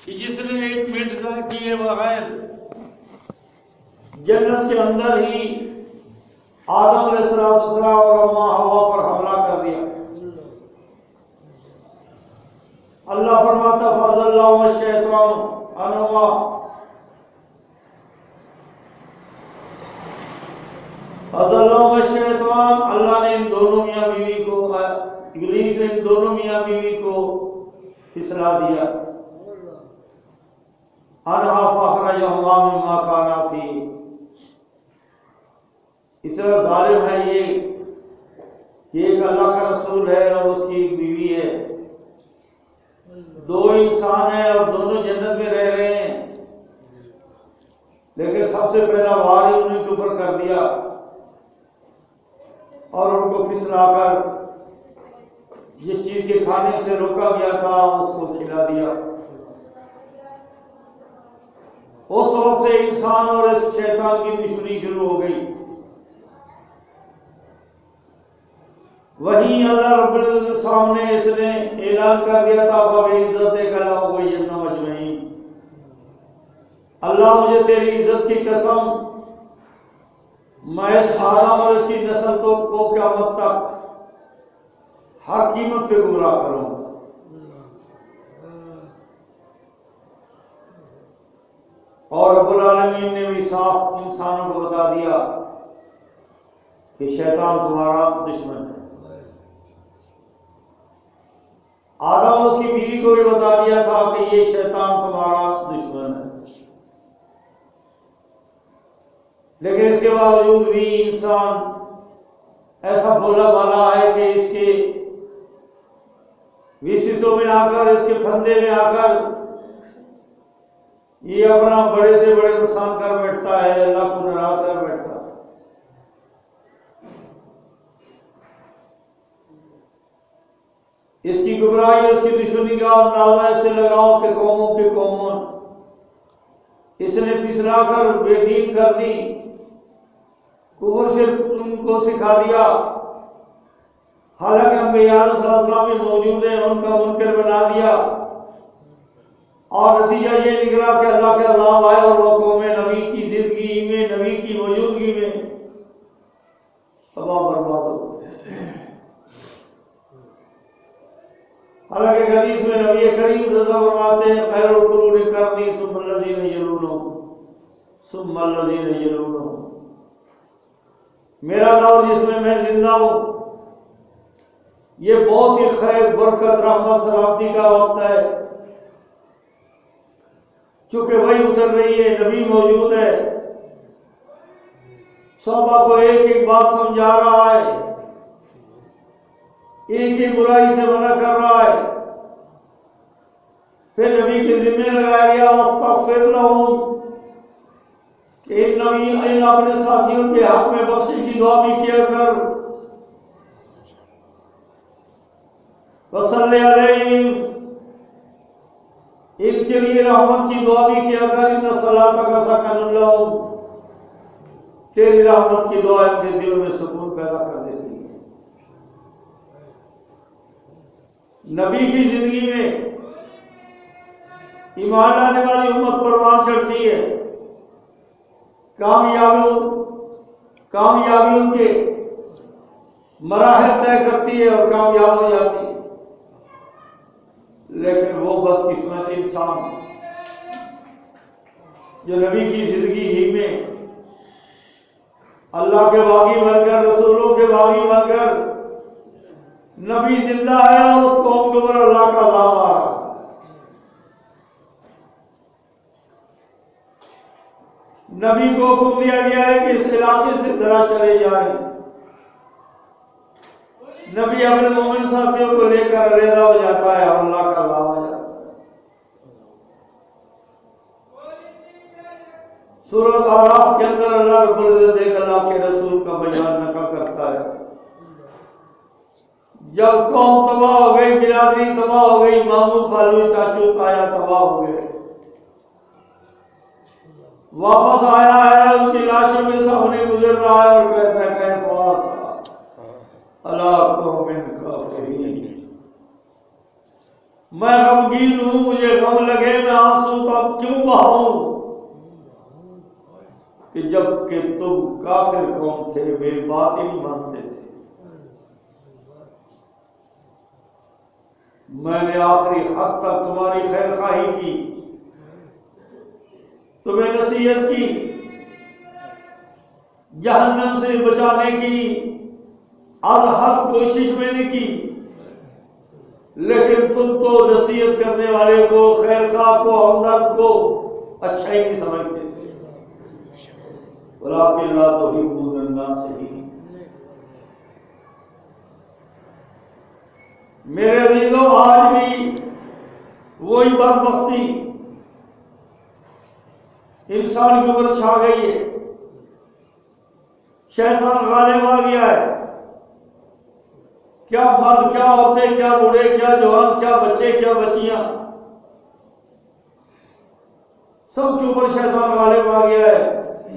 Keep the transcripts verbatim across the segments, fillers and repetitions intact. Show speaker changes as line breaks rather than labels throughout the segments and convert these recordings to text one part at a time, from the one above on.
کہ جس نے ایک منٹ ضائع کیے بغیر جنت کے اندر ہی آدم علیہ السلام اور اماں ہوا پر حملہ کر دیا. اللہ فرماتا فضل اللہ الشیطان عنہما فضل اللہ الشیطان، اللہ نے ان دونوں میاں بیوی کو، ابلیس نے ان دونوں میاں بیوی کو پھسلا دیا. انہا فاخرجہما مما کانا فیہ، اس طرح ظالم ہے یہ کہ ایک اللہ کا رسول ہے اور اس کی ایک بیوی ہے، دو انسان ہیں اور دونوں جنت میں رہ رہے ہیں، لیکن سب سے پہلا وار ہی انہیں کے اوپر کر دیا اور ان کو پھسلا کر جس چیز کے کھانے سے روکا گیا تھا اس کو کھلا دیا. اس وقت سے انسان اور اس شیطان کی دشمنی شروع ہو گئی. وہیں اللہ رب العزت کے سامنے اس نے اعلان کر دیا تھا فَبِعِزَّتِكَ لَأُغْوِيَنَّهُمْ أَجْمَعِينَ، اللہ مجھے تیری عزت کی قسم میں اس آدم اور اس کی نسل تو کو قیامت تک ہر قیمت پہ گمراہ کروں گا. اور رب العالمین نے بھی صاف انسانوں کو بتا دیا کہ شیطان تمہارا دشمن ہے. آدم اس کی بیوی کو بھی بتا دیا تھا کہ یہ شیطان تمہارا دشمن ہے، لیکن اس کے باوجود بھی انسان ایسا بولا بالا ہے کہ اس کے وسوسوں میں آ کر، اس کے پھندے میں آ کر یہ اپنا بڑے سے بڑے نقصان کر بیٹھتا ہے، اللہ کو ناراض کر بیٹھتا ہے. اس کی گمراہی، اس کی دشمنی کا اندازہ اس سے لگاؤ کہ قوموں کے قوموں اس نے پھسلا کر بے دین کر دی، کفر سے ان کو سکھا دیا، حالانکہ انبیاء صلی اللہ علیہ وسلم موجود ہیں، ان کا منکر بنا دیا، اور نتیجہ یہ نکلا کہ اللہ کے عذاب آئے اور وہ قوم نبی کی زندگی میں، نبی کی موجودگی میں تباہ برباد ہو. حالانکہ حدیث میں نبی کریم صلی اللہ علیہ وسلم فرماتے ہیں خیر القرون قرنی ثم الذین یلونہم ثم الذین یلونہم، میرا دور جس میں میں زندہ ہوں یہ بہت ہی خیر، برکت، رحمت، سلامتی کا وقت ہے، چونکہ وہی اتر رہی ہے، نبی موجود ہے، صحابہ کو ایک ایک بات سمجھا رہا ہے، ایک ہی برائی سے منع کر رہا ہے. پھر نبی کے ذمہ لگایا گیا واستغفر لہم، کہ ان نبی ان اپنے ساتھیوں کے حق میں بخشش کی دعا بھی کیا کر، وصلی علیہم، ان کے لیے رحمت کی دعا بھی کیا کر، ان صلاتک سکن لہم، تیری رحمت کی دعا ان کے دلوں میں سکون پیدا کر دیتی ہے. نبی کی زندگی میں ایمان لانے والی امت پروان چڑھتی ہے، کامیابی کامیابیوں کے مراحل طے کرتی ہے اور کامیاب ہو جاتی ہے. لیکن وہ بدقسمت انسان جو نبی کی زندگی ہی میں اللہ کے باغی بن کر، رسولوں کے باغی بن کر، نبی زندہ ہے اور اس قوم کے اوپر اللہ کا عذاب آ رہا ہے. نبی کو حکم دیا گیا ہے کہ اس علاقے سے ذرا چلے جائیں. نبی اپنے مومن ساتھیوں کو لے کر علیحدہ ہو جاتا ہے اور اللہ کا عذاب آ جاتا ہے. سورۃ اعراف کے اندر اللہ رب العزت ایک اللہ کے رسول کا بیان نقل کرتا ہے. جب قوم تباہ ہو گئی، برادری تباہ ہو گئی، ماموں خالو چاچو تایا تباہ ہو گئے، واپس آیا ہے، ان کی لاشوں کے سامنے گزر رہا ہے اور کہتا ہے کہ فاس اللہ قوم کافرین، میں غمگین ہوں، مجھے غم لگے میں آنسو تو اب کیوں بہاؤں کہ جب کہ تم کافر قوم تھے، میری بات ہی نہیں مانتے تھے، میں نے آخری حد تک تمہاری خیر خواہی کی، تمہیں نصیحت کی، جہنم سے بچانے کی ہر کوشش میں نے کی، لیکن تم تو نصیحت کرنے والے کو، خیر خواہ کو، ہمدرد کو اچھا ہی نہیں سمجھتے تھے۔ وَلَٰكِن لَا تُحِبُّونَ النَّاصِحِينَ۔ میرے عزیزوں، آج بھی وہی بدبختی انسان کے اوپر چھا گئی ہے، شیطان غالب آ گیا ہے، کیا مرد، کیا عورتیں، کیا بوڑھے، کیا جوان، کیا بچے، کیا بچیاں، سب کے اوپر شیطان غالب آ گیا ہے،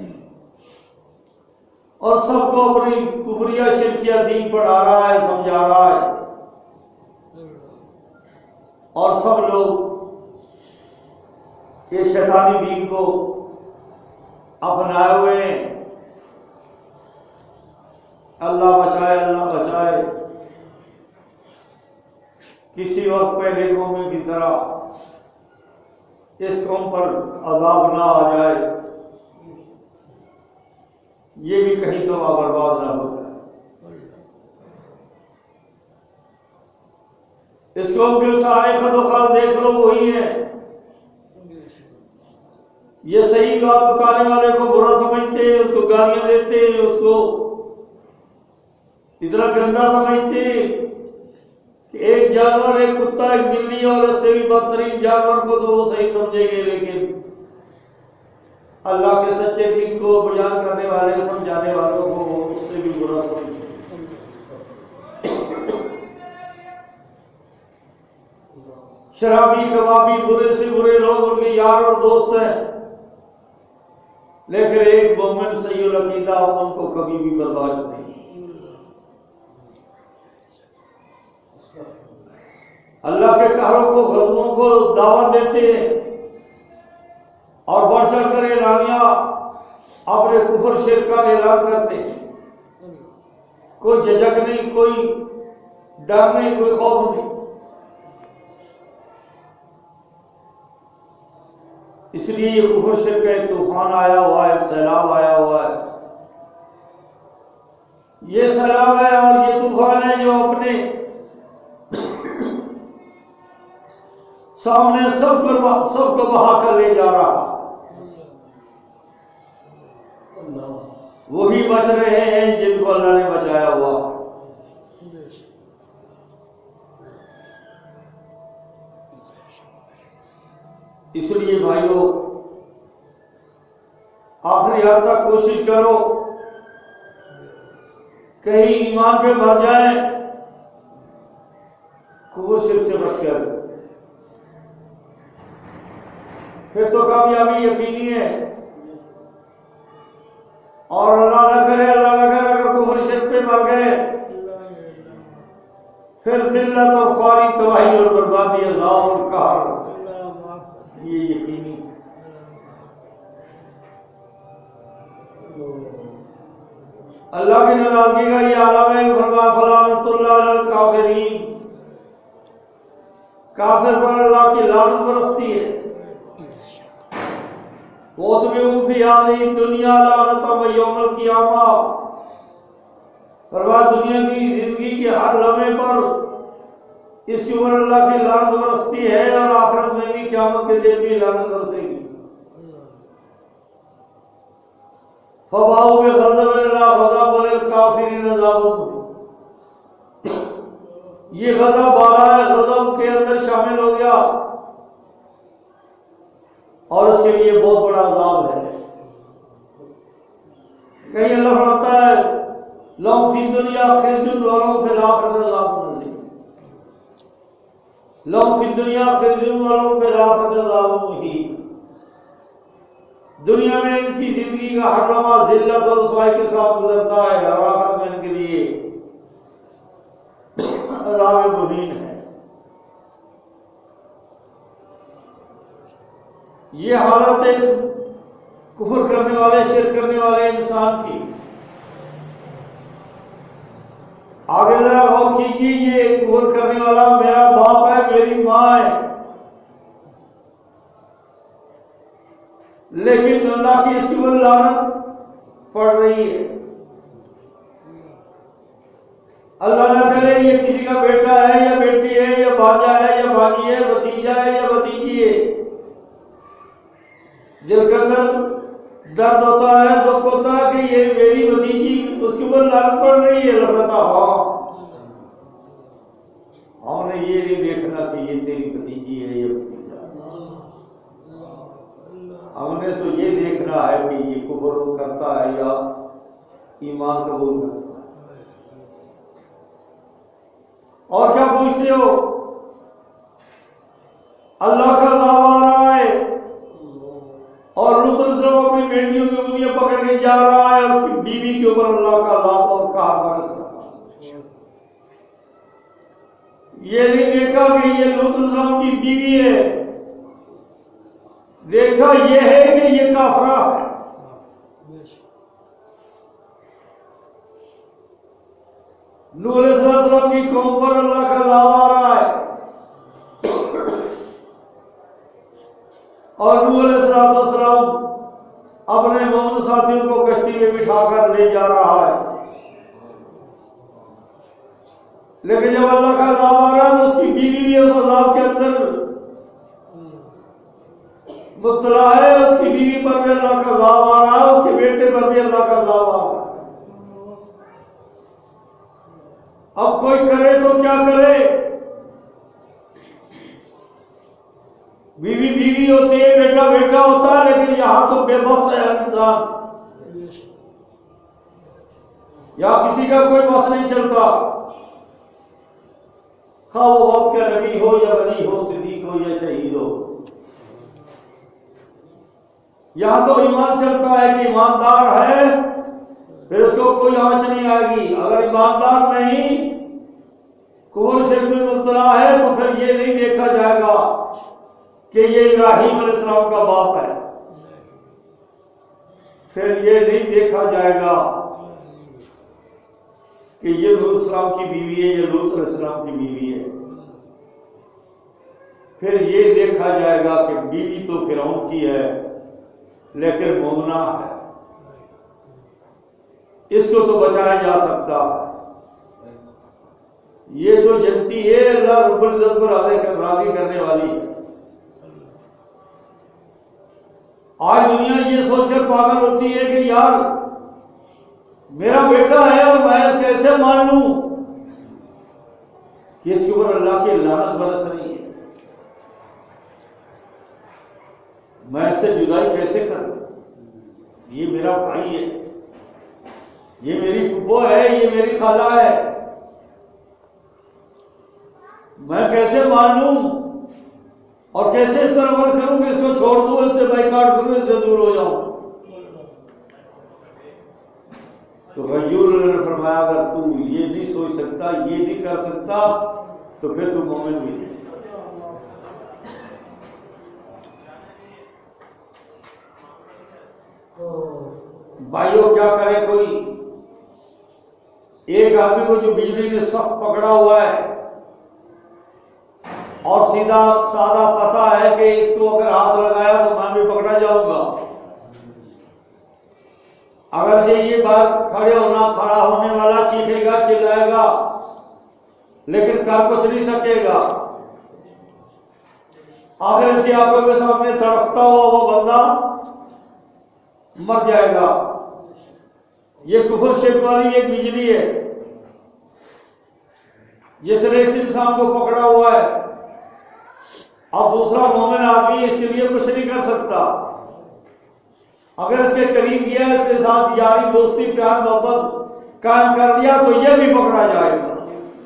اور سب کو اپنی کفریہ شرکیہ دین پڑھا رہا ہے، سمجھا رہا ہے، اور سب لوگ یہ شیطانی دین کو اپنائے ہوئے ہیں۔ اللہ بچائے، اللہ بچائے، کسی وقت پہلے قوموں کی طرح اس قوم پر عذاب نہ آ جائے، یہ بھی کہیں تو برباد نہ ہو جائے۔ اس قوم کے سارے خدوخال دیکھ لو وہی ہے، یہ صحیح بات بتانے والے کو برا سمجھتے، اس کو گالیاں دیتے، اس کو اتنا گندا سمجھتے کہ ایک جانور، ایک کتا، ایک بلی اور اس سے بھی بدترین جانور کو تو وہ صحیح سمجھیں گے، لیکن اللہ کے سچے دین کو بیان کرنے والے، سمجھانے والوں کو وہ اس سے بھی برا سمجھیں۔ شرابی، کبابی، برے سے برے لوگ ان کے یار اور دوست ہیں، لیکن ایک مومن صحیح العقیدہ ان کو کبھی بھی برداشت نہیں۔ اللہ کے قہروں کو، غضبوں کو دعوت دیتے ہیں اور بڑھ چڑھ کر اعلانیہ اپنے کفر شرک کا اعلان کرتے ہیں، کوئی جھجک نہیں، کوئی ڈر نہیں، کوئی خوف نہیں۔ اس لیے یہ کفر شرک کا ایک طوفان آیا ہوا ہے، ایک سیلاب آیا ہوا ہے، یہ سیلاب ہے اور یہ طوفان ہے جو اپنے سامنے سب کو سب کو بہا کر لے جا رہا، وہی بچ رہے ہیں جن کو اللہ نے بچایا ہوا۔ اس لیے بھائیوں، آخری حد تک کوشش کرو کہیں ایمان پہ مر جائیں، کفر شرک سے بچ کر، پھر تو کامیابی یقینی ہے۔ اور اللہ نہ کرے، اللہ نہ کرے اگر کفر شرک پہ مر گئے، پھر ذلت اور خواری، تباہی اور بربادی، عذاب اور قہر، یہ یقینی۔ اللہ کی ناراضگی کا یہ عالم ہے کہ فرمایا فلعنۃ اللہ علی الکافرین، کافر پر اللہ کی لعنت برستی ہے۔ وَأُتْبِعُوا فِي هَٰذِهِ الدُّنْيَا لَعْنَةً وَيَوْمَ الْقِيَامَةِ، فرمایا دنیا کی زندگی کے ہر لمحے پر اس کے اوپر اللہ کی لعنت برستی ہے، اور آخرت میں بھی، قیامت کے دن بھی لعنت برسے گی۔ فَبَاءُوا بِغَضَبٍ عَلَىٰ غَضَبٍ وَلِلْكَافِرِينَ عَذَابٌ مُّهِينٌ، یہ غضب بالائے غضب کے اندر شامل ہو گیا اور اس کے لیے بہت بڑا عذاب ہے۔ کہیں اللہ فرماتا ہے لَهُمْ فِي الدُّنْيَا خِزْيٌ وَلَهُمْ فِي الْآخِرَةِ عَذَابٌ عَظِيمٌ، لَهُمْ فِي الدُّنْيَا خِزْيٌ وَلَهُمْ فِي الْآخِرَةِ عَذَابٌ مُّهِينٌ، دنیا میں ان کی زندگی کا ہر لمحہ ذلت اور رسوائی کے ساتھ گزرتا ہے، اور آخرت میں ان کے لیے عذاب مہین ہے۔ یہ حالت ہے اس کفر کرنے والے شرک کرنے والے انسان کی. آگے ذرا غور کیجیے، یہ کفر کرنے والا میرا باپ ہے، میری ماں ہے، لیکن اللہ کی اس کی پر لعنت پڑ رہی ہے. اللہ نہ کرے یہ کسی کا بیٹا ہے یا بیٹی ہے یا بھانجا ہے یا بھانجی ہے، بھتیجا ہے یا بھتیجی ہے، دل کے اندر درد ہوتا ہے، دکھ ہوتا ہے کہ یہ میری بھتیجی، اس کے اوپر لعنت پڑ رہی ہے. لگتا ہاں ہم نے یہ نہیں دیکھنا کہ یہ تیری بھتیجی ہے یا بھتیجا، ہم نے تو یہ دیکھنا ہے کہ یہ کفر کرتا ہے یا ایمان قبول کرتا ہے. اور کیا پوچھتے ہو؟ اللہ کا عذاب آ رہا ہے اور لوط علیہ السلام اپنی بیٹیوں کی انگلیاں پکڑ کے جا رہا ہے، اس کی بیوی کے اوپر اللہ کا عذاب اور قہر برس رہا ہے. یہ نہیں دیکھا کہ یہ لوط علیہ السلام کی بیوی ہے، دیکھا یہ ہے کہ یہ کافرہ ہے. نوح علیہ السلام کی قوم پر اللہ کا عذاب آ رہا ہے اور نوح علیہ السلام اپنے مومن ساتھیوں کو کشتی میں بٹھا کر لے جا رہا ہے. لیکن جب اللہ کا عذاب آ رہا ہے تو اس کی بیوی بھی اس عذاب کے اندر مبتلا ہے، اس کی بیوی پر بھی اللہ کا عذاب آ رہا ہے، اس کے بیٹے پر بھی اللہ کا عذاب آ رہا ہے. اب کوئی کرے تو کیا کرے؟ بیوی بیوی ہوتی ہے، بیٹا بیٹا ہوتا ہے، لیکن یہاں تو بے بس ہے انسان، یا کسی کا کوئی بس نہیں چلتا، خواہ وہ وقت کا نبی ہو یا ولی ہو، صدیق ہو یا شہید ہو. یہاں تو ایمان چلتا ہے کہ ایماندار ہے پھر اس کو کوئی آنچ نہیں آئے گی. اگر ایماندار نہیں، کفر شرک میں مبتلا ہے، تو پھر یہ نہیں دیکھا جائے گا کہ یہ ابراہیم علیہ السلام کا باپ ہے، پھر یہ نہیں دیکھا جائے گا کہ یہ لوط علیہ السلام کی بیوی ہے یا لوط علیہ السلام کی بیوی ہے. پھر یہ دیکھا جائے گا کہ بیوی تو فرعون کی ہے لیکن مومنہ ہے، اس کو تو بچایا جا سکتا ہے. یہ جو جنتی ہے اللہ رب العزت کو راضی کرنے والی ہے. آج دنیا یہ سوچ کر پاگل ہوتی ہے کہ یار میرا بیٹا ہے اور میں کیسے مان لوں کہ اس کے اوپر اللہ کی لعنت برس رہی ہے، میں اس سے جدائی کیسے کروں؟ یہ میرا بھائی ہے، یہ میری پھپھو ہے، یہ میری خالہ ہے، میں کیسے مان لوں اور کیسے اس پر عمل کروں کہ اس کو چھوڑ دوں، اس سے بائیکاٹ کروں، اس سے دور ہو جاؤں؟ تو غیور نے فرمایا اگر تو یہ نہیں سوچ سکتا، یہ نہیں کر سکتا، تو پھر تو مومن بھی نہیں. بھائیو کیا کرے کوئی؟ ایک آدمی کو جو بجلی نے سخت پکڑا ہوا ہے اور سیدھا سادہ پتہ ہے کہ اس کو اگر ہاتھ لگایا تو میں بھی پکڑا جاؤں گا، اگر سے یہ بات کھڑے ہونا کھڑا ہونے والا چیخے گا چلائے گا لیکن کر کچھ نہیں سکے گا، آخر اس کی آنکھوں کے سامنے تڑپتا ہوا وہ بندہ مر جائے گا. یہ کفر شرک والی ایک بجلی ہے جس نے اس انسان کو پکڑا ہوا ہے. اب دوسرا مومن آدمی اس کے لیے کچھ نہیں کر سکتا، اگر اس کے قریب گیا، اس کے ساتھ یاری دوستی پیار محبت قائم کر دیا تو یہ بھی پکڑا جائے گا.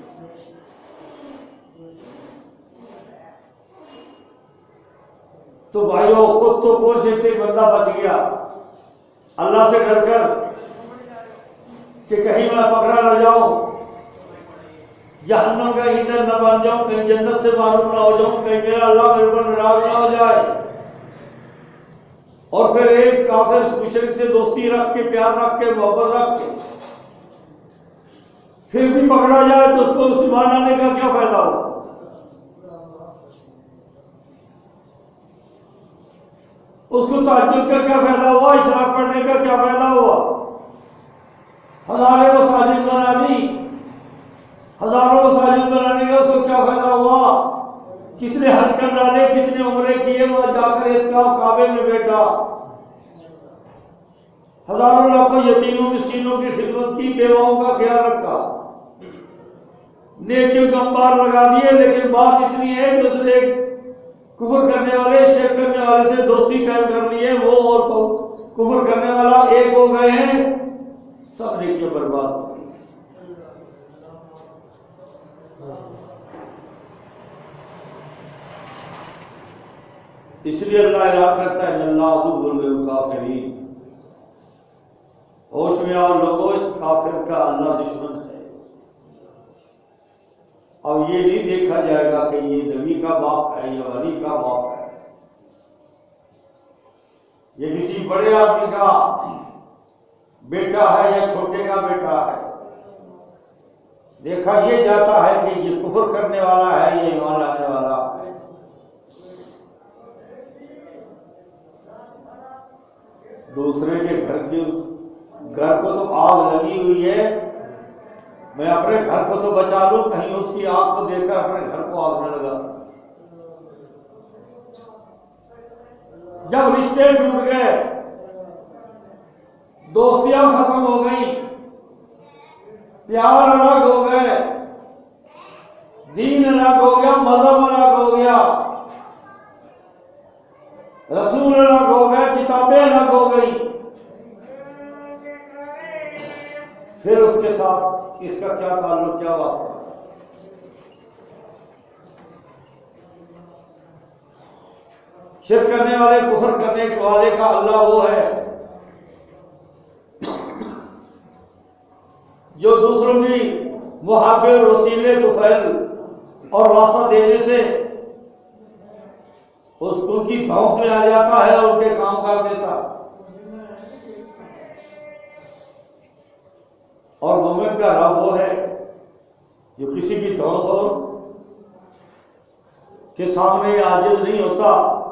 تو بھائیو خود تو کوشش سے بندہ بچ گیا اللہ سے ڈر کر کہ کہیں میں پکڑا نہ جاؤں، جہنم کا ایندھن نہ بن جاؤں، کہیں جنت سے معروف نہ ہو جاؤں، کہیں میرا اللہ میرے پر ناراض نہ ہو جائے. اور پھر ایک کافر مشرک سے دوستی رکھ کے، پیار رکھ کے، محبت رکھ کے پھر بھی پکڑا جائے تو اس کو اس ایمان آنے کا کیا فائدہ ہو؟ اس کو تہجد کا کیا فائدہ ہوا؟ اشراق پڑھنے کا کیا فائدہ ہوا؟ ہزاروں مساجد بنا دی، ہزاروں مساجد بنانے کا اس کو کیا فائدہ ہوا؟ کتنے حج کر ڈالے، کتنے عمرے کیے، وہاں جا کر اس کا کعبے میں بیٹھا، ہزاروں لاکھوں یتیموں مسکینوں کی خدمت کی، بیواؤں کا خیال رکھا، نیکیوں کا انبار لگا دیے، لیکن بات اتنی ہے کہ اس نے کفر کرنے والے، شرک کرنے والے سے دوستی قائم کر لی ہے، وہ اور کفر کرنے والا ایک ہو گئے ہیں، سب نیکیاں برباد ہو گئی۔ اس لیے اللہ اعلان کرتا ہے اللہ عدو للکافرین، ہوش میں آؤ لوگوں، اس کافر کا اللہ دشمن ہے۔ اب یہ نہیں دیکھا جائے گا کہ یہ نبی کا باپ ہے یا ولی کا باپ ہے، یہ کسی بڑے آدمی کا بیٹا ہے یا چھوٹے کا بیٹا ہے، دیکھا یہ جاتا ہے کہ یہ کفر کرنے والا ہے، یہ ایمان لانے والا ہے۔ دوسرے کے گھر کے گھر کو تو آگ لگی ہوئی ہے، میں اپنے گھر کو تو بچا لوں، کہیں اس کی آگ کو دیکھ کر اپنے گھر کو آگ نہ لگا۔ جب رشتے ٹوٹ گئے، دوستیاں ختم ہو گئی، پیار الگ ہو گئے، دین الگ ہو گیا، مذہب الگ ہو گیا، رسول الگ ہو گئے، کتابیں الگ ہو گئی، پھر اس کے ساتھ اس کا کیا تعلق، کیا واسطہ؟ شرک کرنے والے، کفر کرنے والے کا اللہ وہ ہے جو دوسروں کی محابے اور وسیلے طفیل اور واسطہ دینے سے اس کو کی دھوس میں آ جاتا ہے اور ان کے کام کر دیتا، اور مومن کا رب وہ ہے جو کسی بھی دھوس اور کے سامنے عاجز نہیں ہوتا،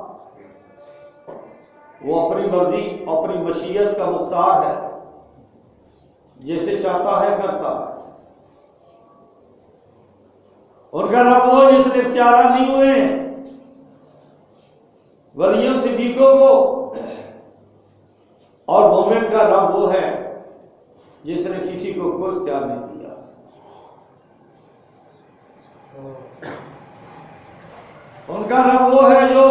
وہ اپنی مرضی، اپنی مشیت کا مختار ہے، جیسے چاہتا ہے کرتا ہے۔ ان کا رب وہ جس نے اختیارات نہیں ہوئے ولیوں صدیقوں کو، اور مومن کا رب وہ ہے جس نے کسی کو کوئی اختیار نہیں دیا۔ ان کا رب وہ ہے جو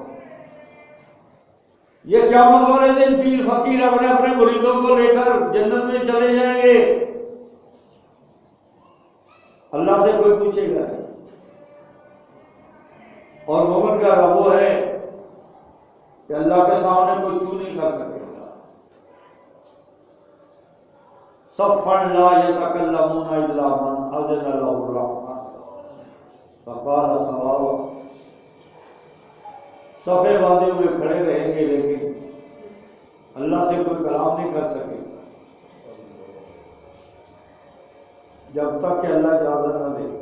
یہ قیامت والے دن پیر فقیر اپنے اپنے مریدوں کو لے کر جنت میں چلے جائیں گے، اللہ سے کوئی پوچھے گا نہیں، اور مومن کا رب وہ ہے کہ اللہ کے سامنے کوئی چھو نہیں کر سکے گا۔ صفا لا یتکلمون الا من اذن له الرحمن فقال صوابا، صفے باندھے ہوئے کھڑے رہیں گے لیکن اللہ سے کوئی کلام نہیں کر سکے جب تک کہ اللہ اجازت نہ دے۔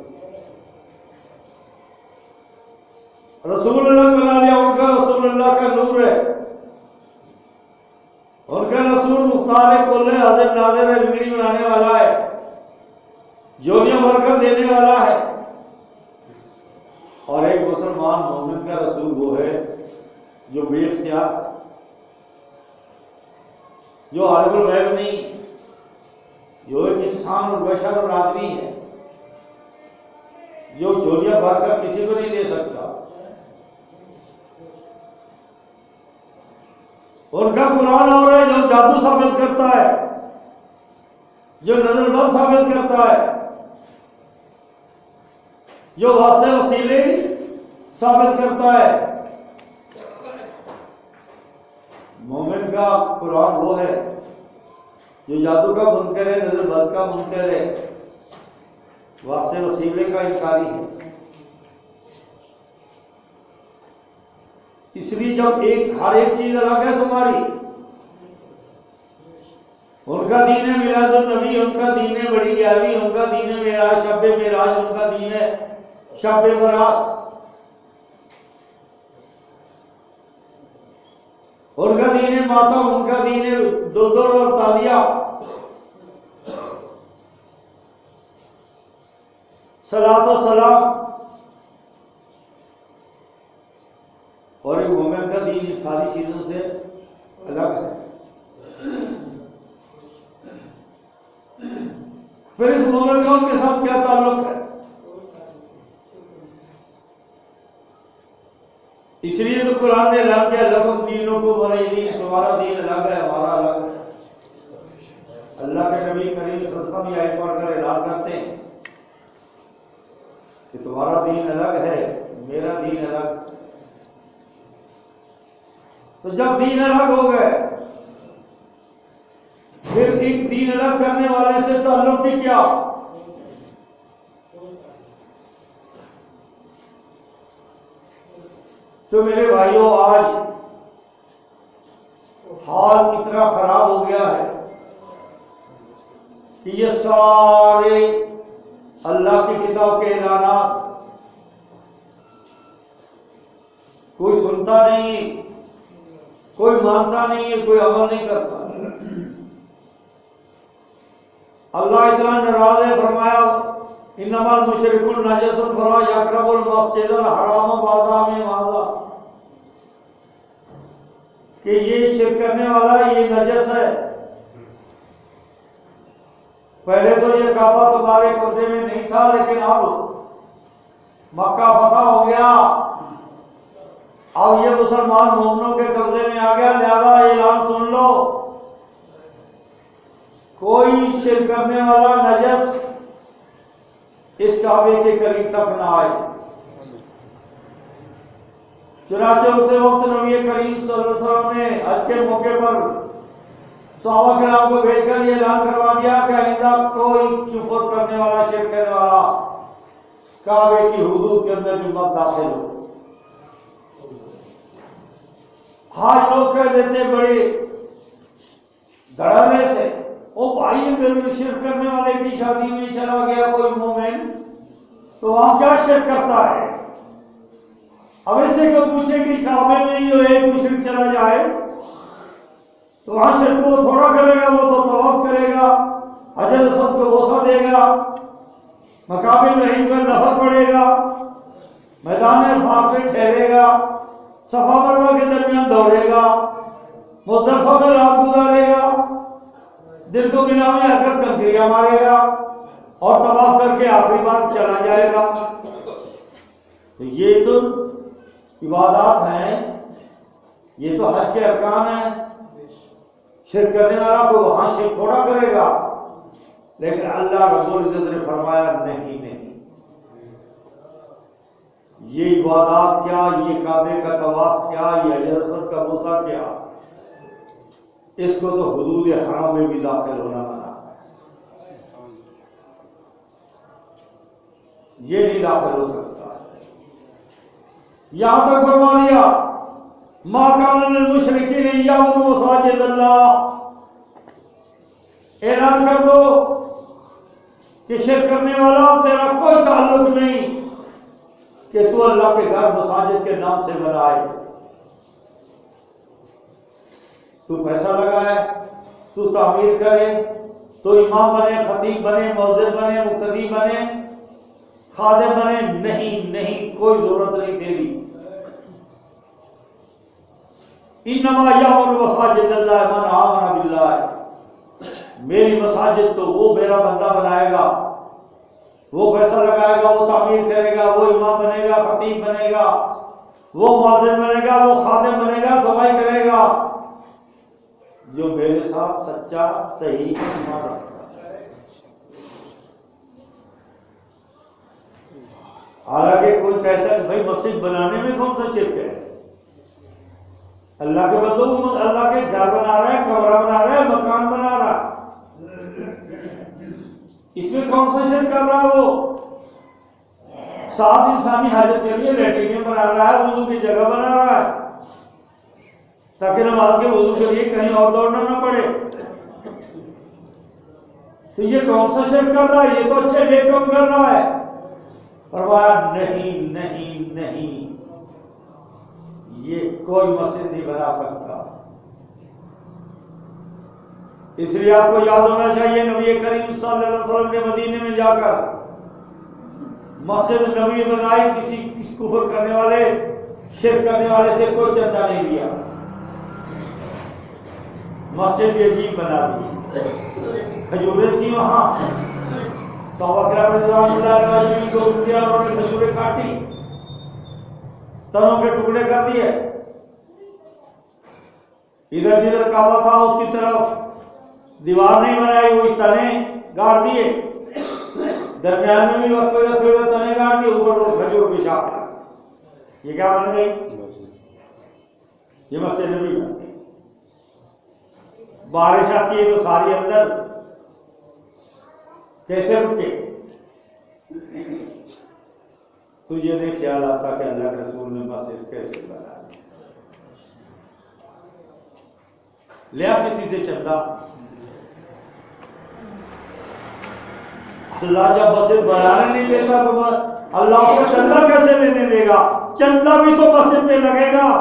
رسول اللہ بنا لیا، ان کا رسول اللہ کا نور ہے، ان کا رسول مختار کل ہے، حاضر ناظر ہے، بگڑی بنانے والا ہے، جولیاں بھر کر دینے والا ہے۔ اور ایک مسلمان مومن کا رسول وہ ہے جو بے اختیار، جو عالم الغیب نہیں، جو ایک انسان اور بشر اور آدمی ہے، جو جولیاں بھر کر کسی کو نہیں دے سکتا۔ ان کا قرآن اور ہے جو جادو ثابت کرتا ہے، جو نظر بند ثابت کرتا ہے، جو واسطے وسیلے ثابت کرتا ہے۔ مومن کا قرآن وہ ہے جو جادو کا منکر ہے، نظر بند کا منکر ہے، واسطے وسیلے کا انکاری ہے۔ اس لیے جب ایک ہر ایک چیز الگ ہے تمہاری، ان کا دین ہے میلاد النبی، ان کا دین ہے بڑی گیارہویں، ان کا دین ہے معراج شب معراج، ان کا دین ہے شب برات، ان کا دین ہے ماتم، ان کا دین ہے دودر اور تالیہ، صلاۃ و سلام، اور ایک مومن کا دین ان ساری چیزوں سے الگ ہے۔ پھر اس مومن کا ان کے ساتھ کیا تعلق ہے؟ اس لیے تو قرآن نے اعلان کیا لکم دینکم ولی دین، تمہارا دین الگ ہے، ہمارا الگ ہے۔ اللہ کے نبی کریم صلی اللہ علیہ وسلم یہ آیت پڑھ کر اعلان کرتے ہیں کہ تمہارا دین الگ ہے، میرا دین الگ۔ تو جب دین الگ ہو گئے پھر ایک دین الگ کرنے والے سے تعلق کی کیا؟ تو میرے بھائیوں آج حال اتنا خراب ہو گیا ہے کہ یہ سارے اللہ کی کتاب کے اعلانات کوئی سنتا نہیں، کوئی مانتا نہیں ہے، کوئی عمل نہیں کرتا۔ اللہ اتنا ناراض ہے، فرمایا انما المشرکون نجس فلا یقربوا المسجد الحرام بعد عامهم ھذا، کہ یہ شرک کرنے والا یہ نجس ہے۔ پہلے تو یہ کعبہ تمہارے قبضے میں نہیں تھا، لیکن اب مکہ فتح ہو گیا، اب یہ مسلمان مومنوں کے قبضے میں آ گیا، لہذا اعلان سن لو، کوئی شرک کرنے والا نجس اس کعبے کے قریب تک نہ آئے۔ چنانچہ اسے وقت نبی کریم صلی اللہ علیہ وسلم نے حج کے موقع پر صحابہ کرام کو بھیج کر یہ اعلان کروا دیا کہ آئندہ کوئی کفر کرنے والا، شرک کرنے والا کعبے کی حدود کے اندر بھی مت داخل ہو۔ آج لوگ کہہ دیتے بڑے دھڑلے سے، او بھائی اگر شرک کرنے والے کی شادی میں چلا گیا کوئی مومن تو وہاں کیا شرک کرتا ہے؟ اب ایسے کو پوچھے کہ کعبے میں ہی ایک مشرک چلا جائے تو وہاں شرک وہ تھوڑا کرے گا، وہ تو طواف کرے گا، حجر اسود کو بوسہ دے گا، مقام ابراہیم پر نفل پڑے گا، میدان عرفات میں ٹھہرے گا، صفا مروہ کے درمیان دوڑے گا، مزدلفہ میں رات گزارے گا، دن کو بنا میں حرکت کنکریاں مارے گا اور طواف کر کے آخری بار چلا جائے گا۔ تو یہ تو عبادات ہیں، یہ تو حج کے ارکان ہیں۔ شرک کرنے والا کو وہاں شرک تھوڑا کرے گا، لیکن اللہ رب العزت نے فرمایا نہیں نہیں، یہ عبادات کیا، یہ کعبے کا طواف کیا، یہ حجر اسود کا بوسہ کیا، اس کو تو حدود حرام میں بھی داخل ہونا منع ہے، یہ نہیں داخل ہو سکتا۔ یہاں تک فرما دیا ما کان للمشرکین ان یعمروا مساجد اللہ، اعلان کر دو کہ شرک کرنے والا تیرا کوئی تعلق نہیں کہ تو اللہ کے گھر مساجد کے نام سے بنائے، تو پیسہ لگائے، تو تعمیر کرے، تو امام بنے، خطیب بنے، مؤذن بنے، مقتدی بنے، خادم بنے، نہیں نہیں، کوئی ضرورت نہیں تیری۔ انما یعمر مساجد اللہ من آمن باللہ، میری مساجد تو وہ میرا بندہ بنائے گا، وہ پیسہ لگائے گا، وہ تعمیر کرے گا، وہ امام بنے گا، خطیب بنے گا، وہ مؤذن بنے گا، وہ خادم بنے گا، صفائی کرے گا، جو میرے ساتھ سچا صحیح ایمان رکھتا ہے۔ حالانکہ کوئی کہتا ہے کہ بھائی مسجد بنانے میں کون سا شرک ہے؟ اللہ کے بندوں، اللہ کے گھر بنا رہا ہے، کمرہ بنا رہا ہے، مکان بنا رہا ہے، اس میں کون سا شرک کر رہا ہے؟ وہ سات انسانی حاجت کے لیے لیٹرین بنا رہا ہے، وضو کی جگہ بنا رہا ہے، تاکہ نماز کے وضو کے لیے کہیں اور دوڑنا نہ پڑے. تو یہ کون سا شرک کر رہا ہے؟ یہ تو اچھے نیک کام کر رہا ہے. فرمایا نہیں نہیں نہیں، یہ کوئی مسجد نہیں بنا سکتا. اس لیے آپ کو یاد ہونا چاہیے نبی کریم صلی اللہ علیہ وسلم نے مدینے میں جا کر مسجد نبی بنائی، کسی کفر کرنے والے شرک کرنے والے سے کوئی چندہ نہیں لیا، مسجد عجیب بنا دی. کھجوریں تھی وہاں، صحابہ کرام رضوان اللہ علیہم کو دیا، انہوں نے کھجوریں کاٹی، تنوں کے ٹکڑے کر دیے. ادھر جدھر کعبہ تھا اس کی طرف دیوار نہیں بنائی، وہی تنے گاڑ دیے، درمیان میں بھی وقت وقت وقت تنے گاڑ دیے، اوپر وہ کھجور کی شاخ. یہ کیا بن گئی؟ یہ مسجد نبی بن گئی. بارش آتی ہے تو ساری اندر کیسے رکے؟ تجھے نہیں خیال آتا کہ اللہ کے رسول نے مسجد کیسے بنا لیا کسی سے چندہ؟ اللہ جب مسجد بنانے نہیں دیتا تو اللہ کو چندہ کیسے لینے دے گا؟ چندہ بھی تو مسجد میں لگے گا.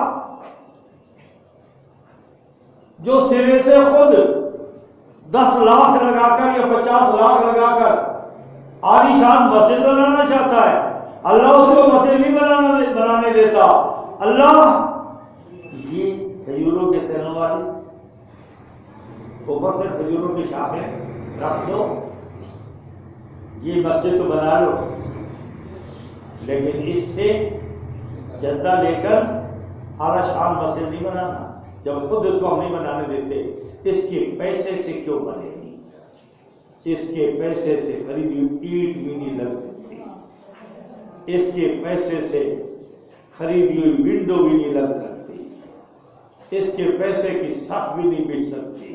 جو سرے سے خود دس لاکھ لگا کر یا پچاس لاکھ لگا کر عالی شان مسجد بنانا چاہتا ہے، اللہ اس کو مسجد نہیں بنانا بنانے دیتا. اللہ یہ کھجوروں کے تنوں والی اوپر سے کھجوروں کی شاخیں رکھ دو، یہ مسجد تو بنا لو، لیکن اس سے چندہ لے کر اعلیٰ شان مسجد نہیں بنانا. جب خود اس کو ہم نہیں بنانے دیتے، اس کے پیسے سے کیوں بنے گی؟ اس کے پیسے سے خریدی اینٹ بھی نہیں لگ سکتی، اس کے پیسے سے خریدی ہوئی ونڈو بھی نہیں لگ سکتی، اس کے پیسے کی سخت بھی نہیں بچ سکتی.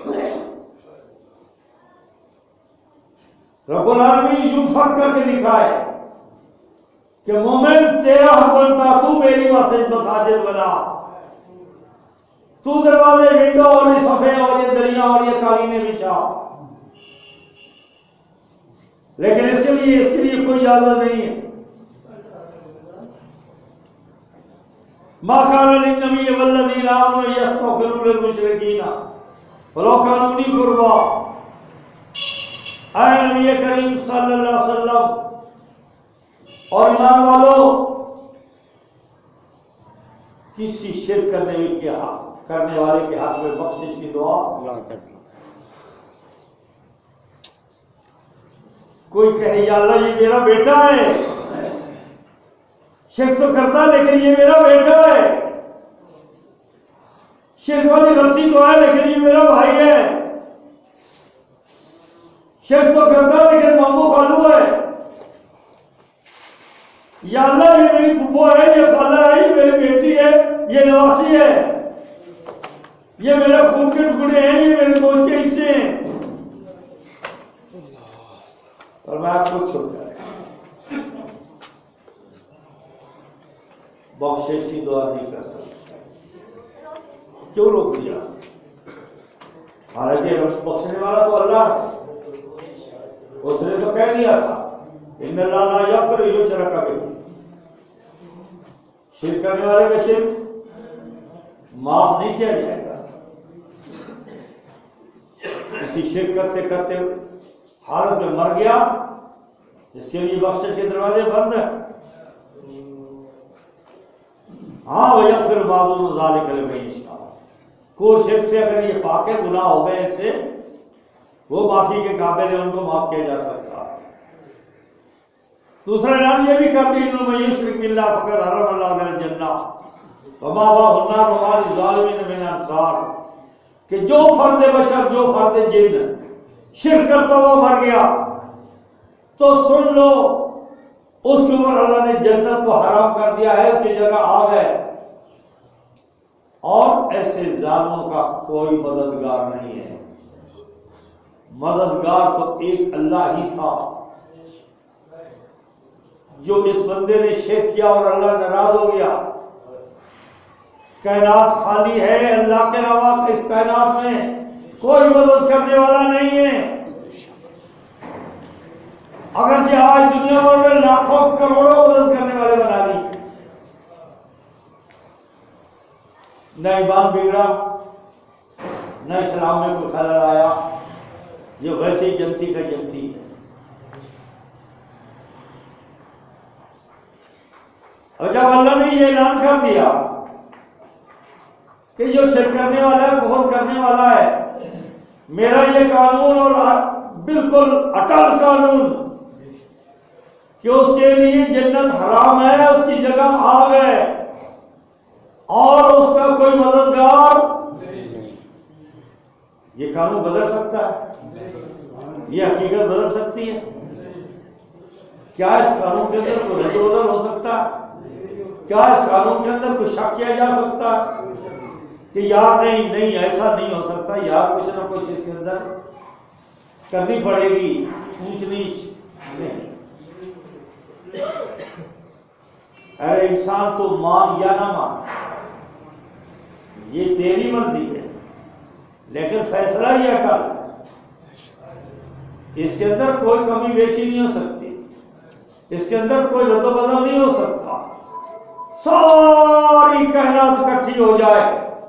رب العالمین یوں فرق کر کے لکھا ہے کہ مومن تیرا حق بنتا تو میری مسجد مساجد بنا، تو دروازے ونڈو اور یہ صفحے اور یہ دریا اور یہ قالینیں بچھا، لیکن اس کے لیے اس کے لیے کوئی اجازت نہیں ہے. ما كان للنبي والذين آمنوا يستغفروا للمشركين ولو كانوا أولي قربى. اے نبی کریم صلی اللہ علیہ وسلم اور ایمان والو، کسی شرک کرنے کے حق کرنے والے کے حق میں بخشش کی دعا نہ کرنا. کوئی کہے یا اللہ یہ میرا بیٹا ہے، شرک تو کرتا لیکن یہ میرا بیٹا ہے، شرک والی غلطی تو ہے لیکن یہ میرا بھائی ہے، شرک تو کرتا لیکن مامو خالو ہے، یا اللہ یہ میری پھپھو ہے، یہ خالہ ہے، یہ میری بیٹی ہے، یہ نواسی ہے، یہ میرے خون کے ٹکڑے ہیں، یہ میرے دوست کے حصے ہیں. اور میں آپ کو چھوڑ جائے بخشش کی دعا نہیں کر سکتا. کیوں روک دیا؟ حالانکہ بخشنے والا تو اللہ ہے. اس نے تو کہہ دیا تھا ان اللہ لا یغفر ان یشرک بہ، شرک کرنے والے کا شرک معاف نہیں کیا جائے گا. کسی شرک کرتے کرتے حالت میں مر گیا، اس کے لیے بخشش کے دروازے بند ہیں. ہاں وَيَغْفِرُ بَعْضُهُ ذَلِكَ لِمَن يَشَاءُ. کوئی شرک سے اگر یہ پاک ہے، گناہ ہو گئے ان سے، وہ معافی کے قابل ہے، ان کو معاف کیا جا سکتا ہے. دوسرا نام یہ بھی کرتے ہیں انہوں میں یشرک باللہ فقد حرم اللہ علیہ الجنہ ومأواہ النار وما للظالمین من انصار. کہ جو فرد بشر، جو فرد جن شرک کرتا ہوا مر گیا تو سن لو اس کے اوپر اللہ نے جنت کو حرام کر دیا ہے، اس کی جگہ آگ ہے، اور ایسے ظالموں کا کوئی مددگار نہیں ہے. مددگار تو ایک اللہ ہی تھا. جو اس بندے نے شرک کیا اور اللہ ناراض ہو گیا کائنات خالی ہے، اللہ کے علاوہ اس کائنات میں کوئی مدد کرنے والا نہیں ہے۔ اگرچہ آج دنیا بھر میں لاکھوں کروڑوں مدد کرنے والے بنا لی، نہ ایمان بگڑا، نہ اسلام میں کوئی خلل آیا، جو ویسے ہی جنتی کا جنتی ہے۔ اور جب اللہ نے یہ اعلان کر دیا کہ جو شرک کرنے والا ہے، کفر کرنے والا ہے، میرا یہ قانون اور بالکل اٹل قانون کہ اس کے لیے جنت حرام ہے، اس کی جگہ آگ ہے اور اس کا کوئی مددگار، یہ قانون بدل سکتا ہے؟ یہ حقیقت بدل سکتی ہے؟ کیا اس قانون کے اندر کوئی رد و بدل ہو سکتا ہے؟ کیا اس قانون کے اندر کچھ شک کیا جا سکتا ہے کہ یار نہیں نہیں ایسا نہیں ہو سکتا، یار کچھ نہ کچھ اس کے اندر کرنی پڑے گی، اونچ نیچ نہیں؟ ارے انسان تو مان یا نہ مان، یہ تیری مرضی ہے، لیکن فیصلہ یہ اٹل ہے، اس کے اندر کوئی کمی بیشی نہیں ہو سکتی، اس کے اندر کوئی رد و بدل نہیں ہو سکتا۔ ساری کائنات اکٹھی ہو جائے،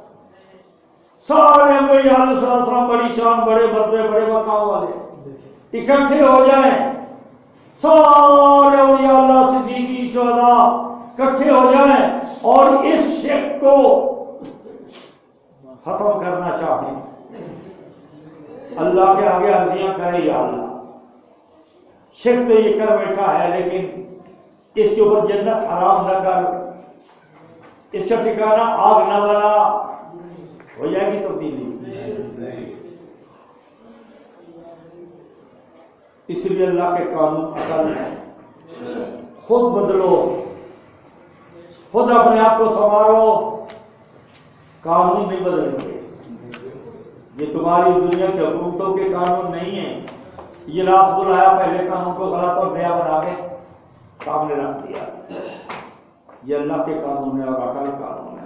سارے انبیاء علیہ السلام بڑی شان، بڑے مرتبے، بڑے مقام والے اکٹھے ہو جائیں، سارے اولیاء اللہ، صدیقین، شہداء اکٹھے ہو جائیں اور اس شرک کو ختم کرنا چاہیں، اللہ کے آگے عرضیاں کرے، یا اللہ شرک سے یہ کر بیٹھا ہے، لیکن اس کے اوپر جنت حرام نہ کر، اس کا ٹھکانہ آگ نہ بنا، ہو جائے گی تبدیلی؟ اس لیے اللہ کے قانون اٹل ہے، خود بدلو، خود اپنے آپ کو سنوارو، قانون نہیں بدلیں گے۔ یہ تمہاری دنیا کی حکومتوں کے قانون نہیں ہیں، یہ لاس بلایا پہلے قانون کو غلط اور نیا بنا کے سامنے رکھ دیا، یہ اللہ کے قانون ہے اور اٹل قانون ہے۔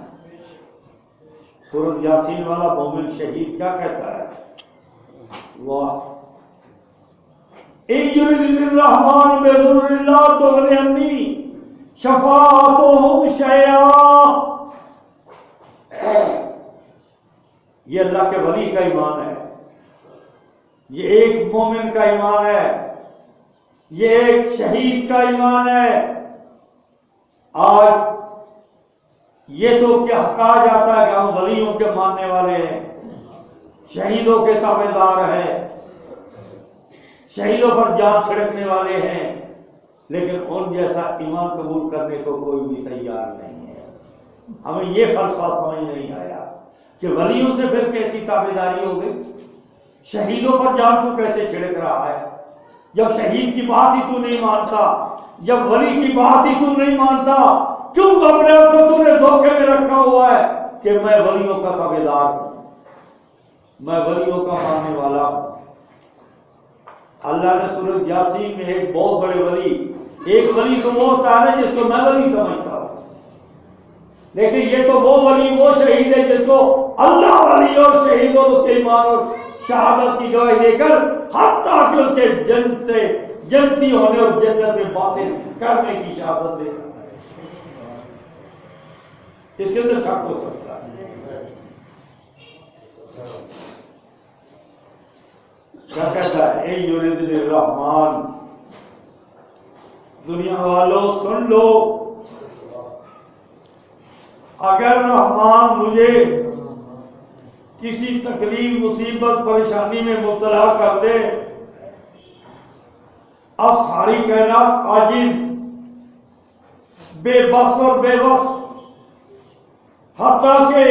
سورۃ یاسین والا مومن شہید کیا کہتا ہے؟ واہ، ان یردنی الرحمن بضر لا تغن عنی شفاعتهم شیئا، یہ اللہ کے ولی کا ایمان ہے، یہ ایک مومن کا ایمان ہے، یہ ایک شہید کا ایمان ہے۔ آج یہ تو کیا کہا جاتا ہے کہ ہم ولیوں کے ماننے والے ہیں، شہیدوں کے تابع دار ہیں، شہیدوں پر جان چھڑکنے والے ہیں، لیکن ان جیسا ایمان قبول کرنے کو کوئی بھی تیار نہیں ہے۔ ہمیں یہ فلسفہ سمجھ نہیں آیا کہ ولیوں سے پھر کیسی تابع داری ہو گئی، شہیدوں پر جان تو کیسے چھڑک رہا ہے؟ جب شہید کی بات ہی تو نہیں مانتا، جب ولی کی بات ہی تو نہیں مانتا، کیوں اپنے آپ کو تو نے دھوکے میں رکھا ہوا ہے کہ میں ولیوں کا تابع دار ہوں، میں ولیوں کا ماننے والا ہوں؟ اللہ نے سورۃ یاسین میں ایک بہت بڑے ولی، ایک ولی تو وہ ہوتا ہے جس کو میں ولی سمجھتا ہوں، لیکن یہ تو وہ ولی، وہ شہید ہے جس کو اللہ ولی اور شہید اور اس کے ایمان اور شہادت کی گواہی دے کر حتیٰ کہ اس کے جنت سے جنتی ہونے اور جنت میں باتیں کرنے کی شہادت دے کر، اس کے اندر شک ہو سکتا ہے؟ کیا کہتا ہے؟ اے یرید الرحمن، دنیا والوں سن لو، اگر رحمان مجھے کسی تکلیف، مصیبت، پریشانی میں مبتلا کر دے، اب ساری کائنات عاجز، بے بس اور بے بس، حتیٰ کہ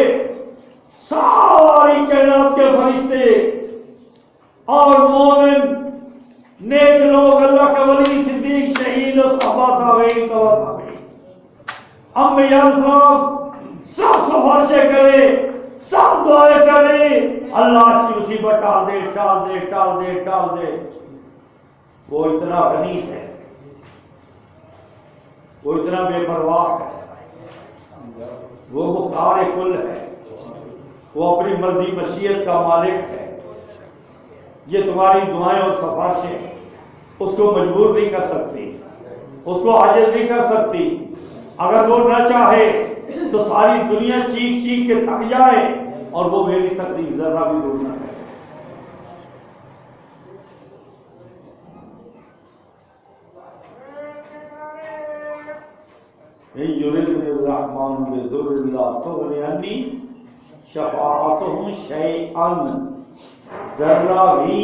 ساری کائنات کے فرشتے اور مومن، نیک لوگ، اللہ کا ولی، صدیق، شہید اور صحابہ، تابعین، تبع تابعین، انبیاء السلام سب سفارشیں کرے، سب دعائیں کرے، اللہ اس کی مصیبت ٹال دے، ٹال دے، ٹال دے، ٹال دے، وہ اتنا غنی ہے، وہ اتنا بے پرواہ ہے، وہ سارے کل ہے، وہ اپنی مرضی مشیت کا مالک ہے. یہ تمہاری دعائیں اور سفارشیں اس کو مجبور نہیں کر سکتی، اس کو عاجز نہیں کر سکتی. اگر وہ نہ چاہے تو ساری دنیا چیخ چیخ کے تھک جائے اور وہ میری تکلیف ذرا بھی دور نہ کرے. یُرِدْنِ الرحمن بِضُرٍّ لَا تُغْنِ عَنِّی شَفَاعَتُهُمْ شَیْئًا، ذرہ بھی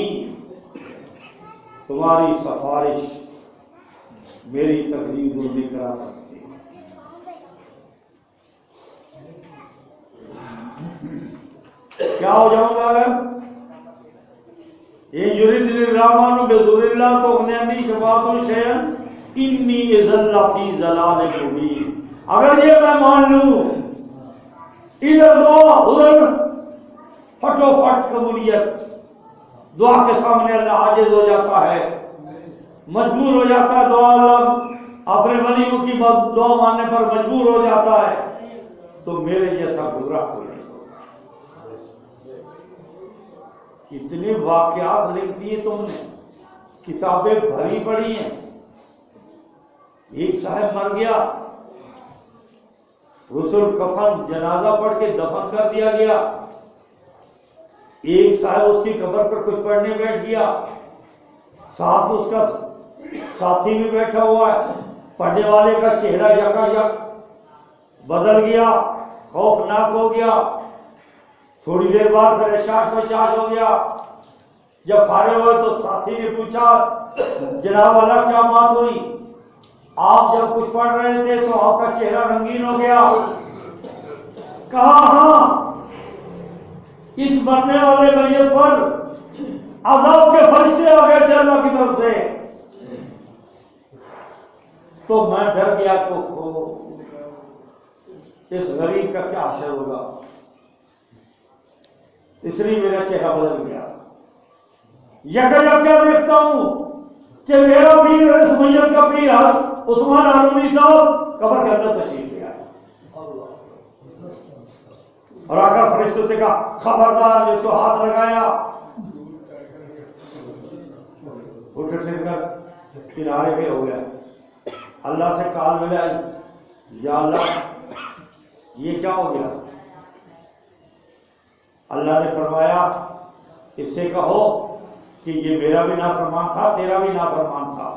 تمہاری سفارش میری تکلیف دور نہیں کرا سکتی. کیا ہو جاؤں گا اگر یہ یُرِدْنِ الرحمن بِضُرٍّ لَا تُغْنِ عَنِّی شَفَاعَتُهُمْ شَیْئًا انی اذًا لفی ضلال مبین. اگر یہ میں مان لوں ادھر دعا ادھر پھٹو پھٹ قبولیت، دعا کے سامنے اللہ عاجز ہو جاتا ہے، مجبور ہو جاتا ہے. دعا اللہ اپنے ولیوں کی دعا ماننے پر مجبور ہو جاتا ہے، تو میرے جیسا گمراہ کوئی نہیں ہوگا. اتنے واقعات لکھ دیے تم نے، کتابیں بھری پڑی ہیں. ایک صاحب مر گیا، غسل کفن جنازہ پڑھ کے دفن کر دیا گیا. ایک صاحب اس کی قبر پر کچھ پڑھنے بیٹھ گیا، ساتھ اس کا ساتھی بھی بیٹھا ہوا ہے. پڑھنے والے کا چہرہ یکا یک بدل گیا، خوفناک ہو گیا. تھوڑی دیر بعد پھر احساس بشاش ہو گیا. جب فارغ ہوئے تو ساتھی نے پوچھا جناب والا کیا بات ہوئی؟ آپ جب کچھ پڑھ رہے تھے تو آپ کا چہرہ رنگین ہو گیا. کہا ہاں، اس مرنے والے میت پر عذاب کے فرشتے آ گئے تھے اللہ کی طرف سے، تو میں ڈر گیا تو اس غریب کا کیا حشر ہوگا، اس لیے میرا چہرہ بدل گیا. یکا کیا دیکھتا ہوں کہ میرا پیر اور اس میت کا پیر عثمان ہارونی صاحب قبر کے اندر تشریف لے آئے اور آ کر فرشتوں سے کہا خبردار جس کو ہاتھ لگایا اٹھ کر کنارے پہ ہو گیا. اللہ سے کال ملائی، یا اللہ یہ کیا ہو گیا؟ اللہ نے فرمایا اس سے کہو کہ یہ میرا بھی نافرمان تھا، تیرا بھی نافرمان تھا.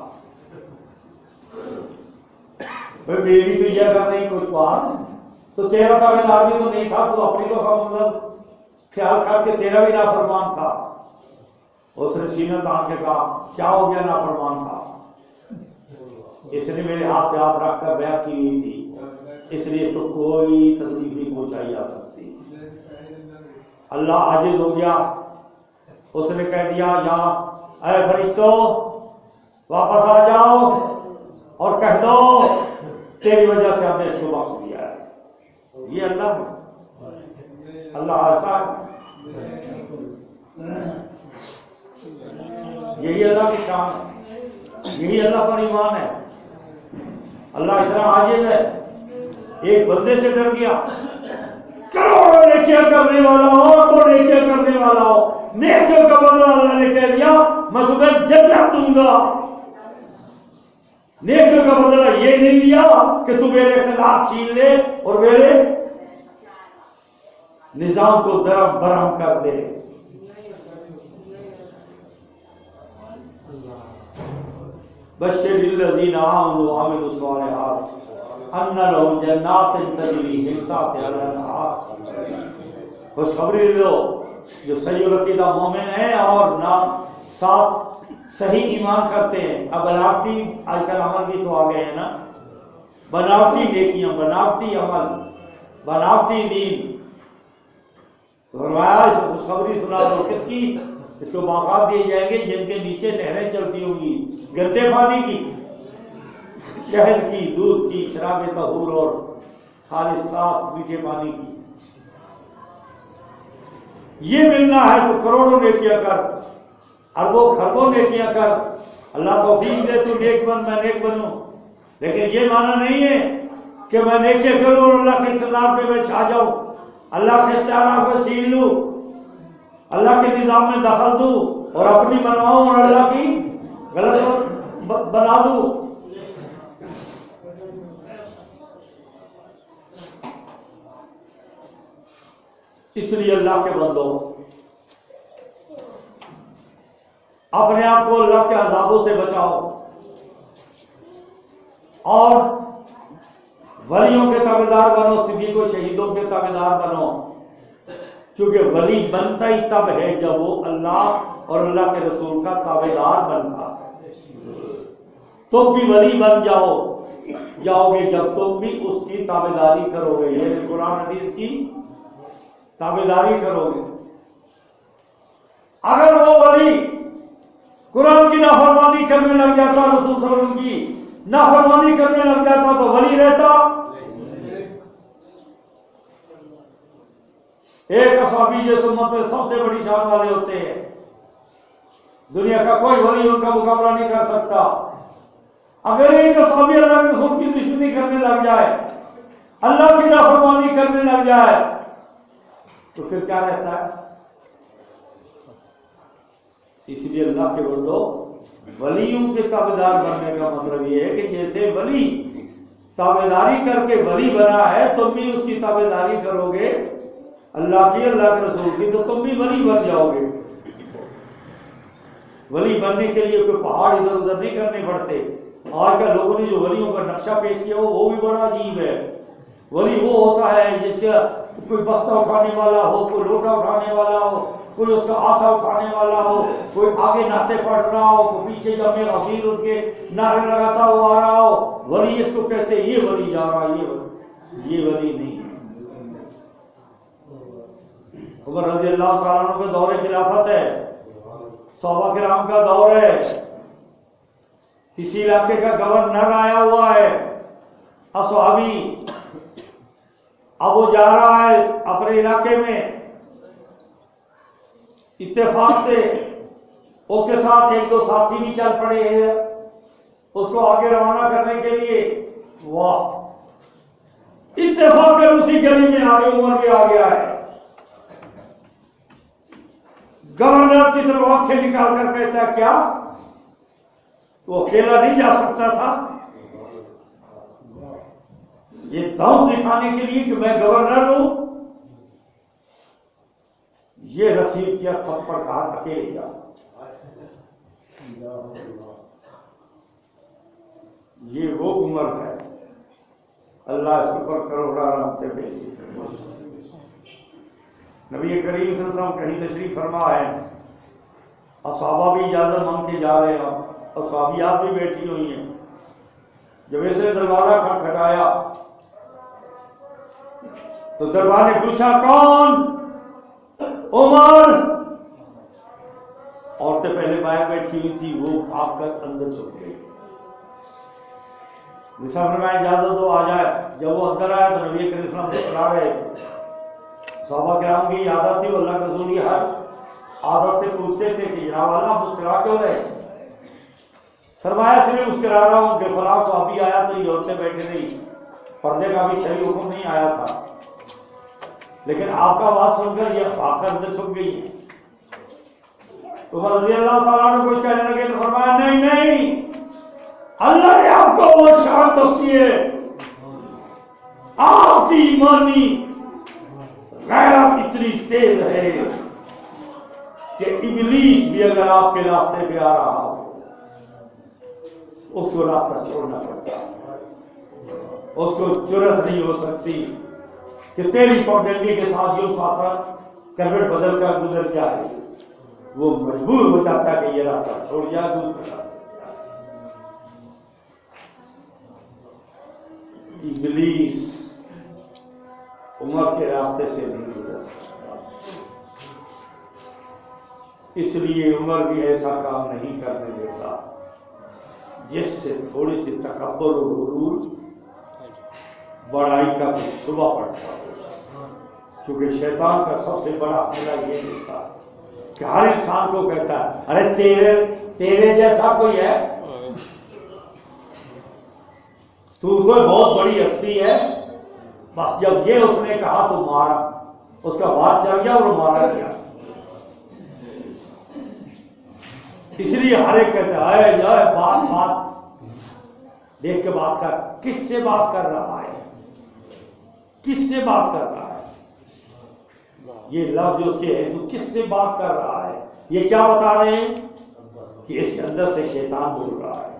میری تو یہ اگر نہیں کچھ بات تو تیرا کا بھی آدمی تو نہیں تھا، تو اپنی تو کا مطلب خیال کر کے تیرا بھی نافرمان تھا. اس نے سینہ تان کے کہا کیا ہو گیا؟ نافرمان تھا. اس نے میرے ہاتھ پہ ہاتھ رکھ کر بیعت کی ہوئی تھی، اس لیے اس کو کوئی تکلیف نہیں پہنچائی جا سکتی. اللہ عاجز ہو گیا. اس نے کہہ دیا یا اے فرشتوں واپس آ جاؤ اور کہہ دو تیری وجہ سے ہم نے اس کو بخش دیا ہے. یہ اللہ اللہ آسان، یہی اللہ کی شان ہے، یہی اللہ پر ایمان ہے. اللہ اتنا عاجز ہے، ایک بندے سے ڈر گیا. کروڑوں نیکیاں کرنے والا ہو تو نیکیاں کرنے والا ہو، نیکیوں کا بدلہ اللہ نے کہہ دیا میں تمہیں جنت دوں گا. نیکیوں کا بدلہ یہ نہیں دیا کہ تو میرے اختلاف چھین لے اور میرے نظام کو درم برہم کر دے. بشر الذین آمنوا وعملوا الصالحات ان لهم جنات تجری من تحتها الانہار. خوشخبری دو جو صحیح العقیدہ مومن ہیں اور نام ساتھ صحیح ایمان کرتے ہیں. اب بناوٹی آج کل عمل بھی تو آ گئے ہیں نا، بناوٹی نیکیاں، بناوٹی عمل، بناوٹی دین. فرمایا خوشخبری سنا دو کس کی؟ اس کو باغات دیے جائیں گے جن کے نیچے نہریں چلتی ہوں گی گندے پانی کی، شہد کی، دودھ کی، شراب طہور اور خالص صاف میٹھے پانی کی. یہ ملنا ہے تو کروڑوں نیکیاں کر، اربوں خربوں نیکیاں کر. اللہ توفیق دے تو نیک بن، میں نیک بنوں. لیکن یہ معنی نہیں ہے کہ میں نیچے کروں اور اللہ کے اقتدار پہ میں چھا جاؤں، اللہ کے اختیارات کو چھین لوں، اللہ کے نظام میں دخل دوں اور اپنی بنواؤں اور اللہ کی غلط بنا دوں۔ اس لیے اللہ کے بندو اپنے آپ کو اللہ کے عذابوں سے بچاؤ اور ولیوں کے تابعدار بنو، صدیقوں و شہیدوں کے تابعدار بنو، کیونکہ ولی بنتا ہی تب ہے جب وہ اللہ اور اللہ کے رسول کا تابعدار بنتا ہے۔ تم بھی ولی بن جاؤ جاؤ گے جب تم بھی اس کی تابعداری کرو گے، یہ قرآن حدیث کی تابعداری کرو گے۔ اگر وہ ولی قرآن کی نافرمانی کرنے لگ جاتا، رسول صلی اللہ علیہ وسلم کی نافرمانی کرنے لگ جاتا تو ولی رہتا؟ ایک اصحابی جو امت میں سب سے بڑی شان والے ہوتے ہیں، دنیا کا کوئی ولی ان کا مقابلہ نہیں کر سکتا۔ اگر ایک اصحابی اللہ کے رسول کی دشمنی کرنے لگ جائے، اللہ کی نافرمانی کرنے لگ جائے تو پھر کیا رہتا ہے؟ اس لیے اللہ کے بندو ولیوں کے تابعدار بننے کا مطلب یہ ہے کہ جیسے ولی تابعداری کر کے ولی بنا ہے، تم بھی اس کی تابعداری کرو گے اللہ کی، اللہ کے رسول کی، تو تم بھی ولی بن جاؤ گے۔ ولی بننے کے لیے کوئی پہاڑ ادھر ادھر نہیں کرنے پڑتے۔ آج کل لوگوں نے جو ولیوں کا نقشہ پیش کیا وہ بھی بڑا عجیب ہے۔ ولی وہ ہوتا ہے جس کا کوئی بستہ اٹھانے والا ہو، کوئی لوٹا اٹھانے والا ہو، کوئی اس کا آسا اٹھانے والا ہو، کوئی آگے نعتیں پڑھ رہا ہو، کوئی پیچھے جب میں حفیظ اس کے نعرے لگاتا ہوا آ رہا ہو، ولی اس کو کہتے ہیں یہ ولی جا رہا، یہ ولی یہ ولی نہیں ہے۔ عمر رضی اللہ تعالیٰ عنہ کے دور خلافت ہے، صحابہ کرام کا دور ہے، کسی علاقے کا گورنر آیا ہوا ہے اصحابی، اب وہ جا رہا ہے اپنے علاقے میں، اتفاق سے اس کے ساتھ ایک دو ساتھی بھی چل پڑے ہیں اس کو آگے روانہ کرنے کے لیے۔ واہ، اتفاق اسی گلی میں آگے عمر بھی آ گیا ہے۔ گورنر کی طرف آنکھیں نکال کر کہتا ہے کیا وہ اکیلا نہیں جا سکتا تھا؟ یہ دم دکھانے کے لیے کہ میں گورنر ہوں، یہ رسید کیا تھپڑ کہا اکیلے جا۔ یہ وہ عمر ہے، اللہ اس پر کروڑا رحمتیں بھیجی۔ نبی کریم صلی اللہ علیہ وسلم کہیں تشریف فرما ہے، صحابہ بھی اجازت مانگ کے جا رہے ہیں اور صحابیات بھی بیٹھی ہوئی ہیں۔ جب ایسے دروازہ کھٹکھٹایا تو دربار نے پوچھا کون؟ عمر۔ عورتیں پہلے باہر بیٹھی ہوئی تھی، وہ بھاگ کر اندر چھپ گئی۔ مسافر میں اجازت دو آ جائے۔ جب وہ اندر آیا تو نبی کریم صلی اللہ علیہ وسلم مسکرا رہے۔ صحابہ کرام کی عادت تھی، وہ اللہ کے رسول کی ہر عادت سے پوچھتے تھے کہ جناب اللہ مسکرا کیوں رہے؟ فرمایا اس لیے مسکرا رہا ہوں کہ فلاں صحابی آیا تو یہ عورتیں بیٹھی رہی، پردے کا بھی شرعی حکم نہیں آیا تھا، لیکن آپ کا آواز سن کر یہ آ کر اندر چھپ گئی ہے۔ تو رضی اللہ تعالیٰ نے کچھ کہنے لگے تو فرمایا نہیں نہیں، اللہ نے آپ کو وہ شان بخشی ہے، آپ کی ایمانی غیرت اتنی تیز ہے کہ ابلیس بھی اگر آپ کے راستے پہ آ رہا ہو اس کو راستہ چھوڑنا پڑتا ہے، اس کو جرأت نہیں ہو سکتی کہ تیری پابندی کے ساتھ جو فاصلہ کروٹ بدل کر گزر جائے، وہ مجبور ہو جاتا ہے کہ یہ راستہ چھوڑ جائے دوسرا۔ ابلیس عمر کے راستے سے نہیں گزر سکتا، اس لیے عمر بھی ایسا کام نہیں کرنے دیتا جس سے تھوڑی سی تکبر و غرور بڑائی کا کچھ شبہ پڑتا ہو، کیونکہ شیطان کا سب سے بڑا حملہ یہ ہوتا ہے کہ ہر انسان کو کہتا ہے ارے تیرے تیرے جیسا کوئی ہے، تو کوئی بہت بڑی ہستی ہے، بس جب یہ اس نے کہا تو مارا، اس کا بات چل گیا اور مارا گیا۔ اس لیے ہر ایک کہتا ہے جائے بات بات دیکھ کے بات کر، کس سے بات کر رہا ہے، کس سے بات کر رہا ہے، یہ لفظ جو اس کے ہے تو کس سے بات کر رہا ہے، یہ کیا بتا رہے ہیں کہ اس کے اندر سے شیطان بول رہا ہے۔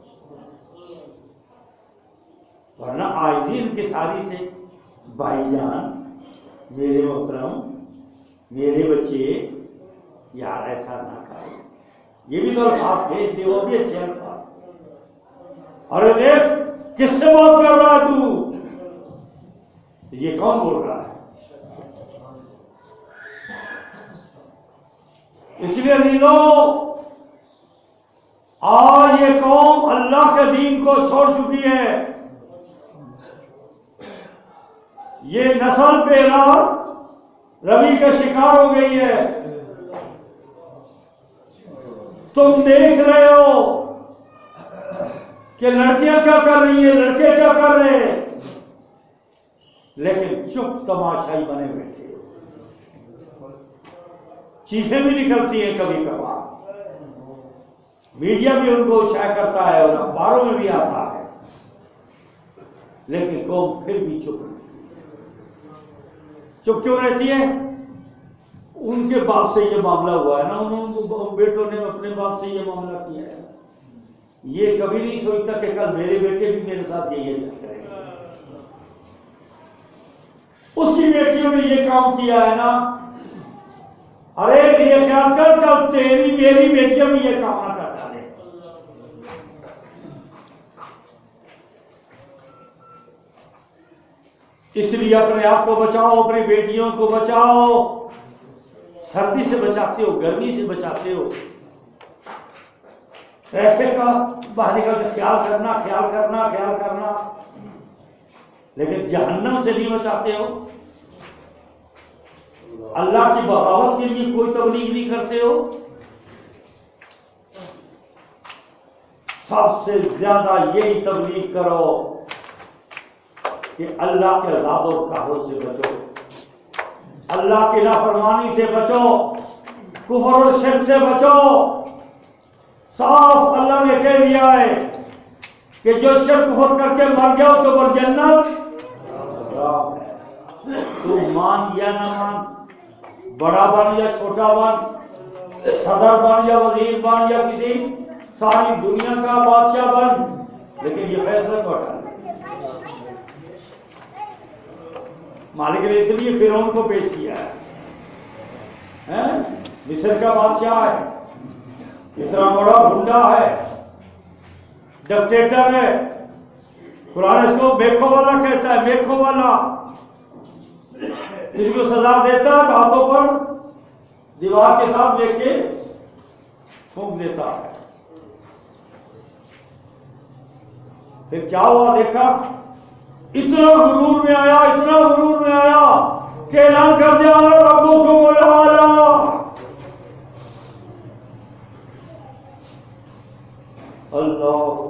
ورنہ عاجزی ان کے ساری سے، بھائی جان میرے محترم میرے بچے یار ایسا نہ کرو، یہ بھی تو الفاظ تھے، اسے وہ بھی اچھے الفاظ۔ ارے دیکھ کس سے بات کر رہا ہے تو، یہ کون بول رہا ہے؟ اس لیے عزیزوں آج یہ قوم اللہ کے دین کو چھوڑ چکی ہے، یہ نسل پہ روی کا شکار ہو گئی ہے۔ تم دیکھ رہے ہو کہ لڑکیاں کیا کر رہی ہیں، لڑکے کیا کر رہے ہیں، لیکن چپ تماشائی بنے بیٹھے ہو۔ چیزیں بھی نکلتی ہیں کبھی کبھار، میڈیا بھی ان کو شائع کرتا ہے اور اخباروں میں بھی آتا ہے، لیکن قوم پھر بھی چپ رہتی ہے۔ چپ کیوں رہتی ہے؟ ان کے باپ سے یہ معاملہ ہوا ہے نا، انہوں بیٹوں نے اپنے باپ سے یہ معاملہ کیا ہے، یہ کبھی نہیں سوچتا کہ کل میرے بیٹے بھی میرے ساتھ یہی کریں گے۔ اس کی بیٹیوں نے یہ کام کیا ہے نا، ارے یہ خیال کر کل تیری میری بیٹیاں بھی یہ کام نہ کر ڈالے۔ اس لیے اپنے آپ کو بچاؤ، اپنی بیٹیوں کو بچاؤ، سردی سے بچاتے ہو، گرمی سے بچاتے ہو، ایسے کا باہر کا خیال کرنا خیال کرنا خیال کرنا، لیکن جہنم سے نہیں بچاتے ہو، اللہ کی بغاوت کے لیے کوئی تبلیغ نہیں کرتے ہو۔ سب سے زیادہ یہی تبلیغ کرو کہ اللہ کے عذاب اور قہر سے بچو، اللہ کی نافرمانی سے بچو، کفر اور شرک سے بچو۔ صاف اللہ نے کہہ دیا ہے کہ جو شرک کفر کر کے مر گیا تو وہ جنت ہے۔ تو مان یا نہ مان، بڑا بن یا چھوٹا بن، صدر بن یا وزیر بن یا کسی ساری دنیا کا بادشاہ بن، لیکن یہ فیصلہ کو ہٹا مالک نے اس لیے فرعون کو پیش کیا ہے، مصر کا بادشاہ ہے، اتنا بڑا گنڈا ہے، ڈکٹیٹر ہے، قرآن اس کو میکھو والا کہتا ہے، میکھو والا، اس کو سزا دیتا ہے ہاتھوں پر دیوار کے ساتھ لے کے پھونک دیتا ہے۔ پھر کیا ہوا دیکھا، اتنا غرور میں آیا، اتنا غرور میں آیا کہ اعلان کر دیا ربکم الاعلی۔ اللہ،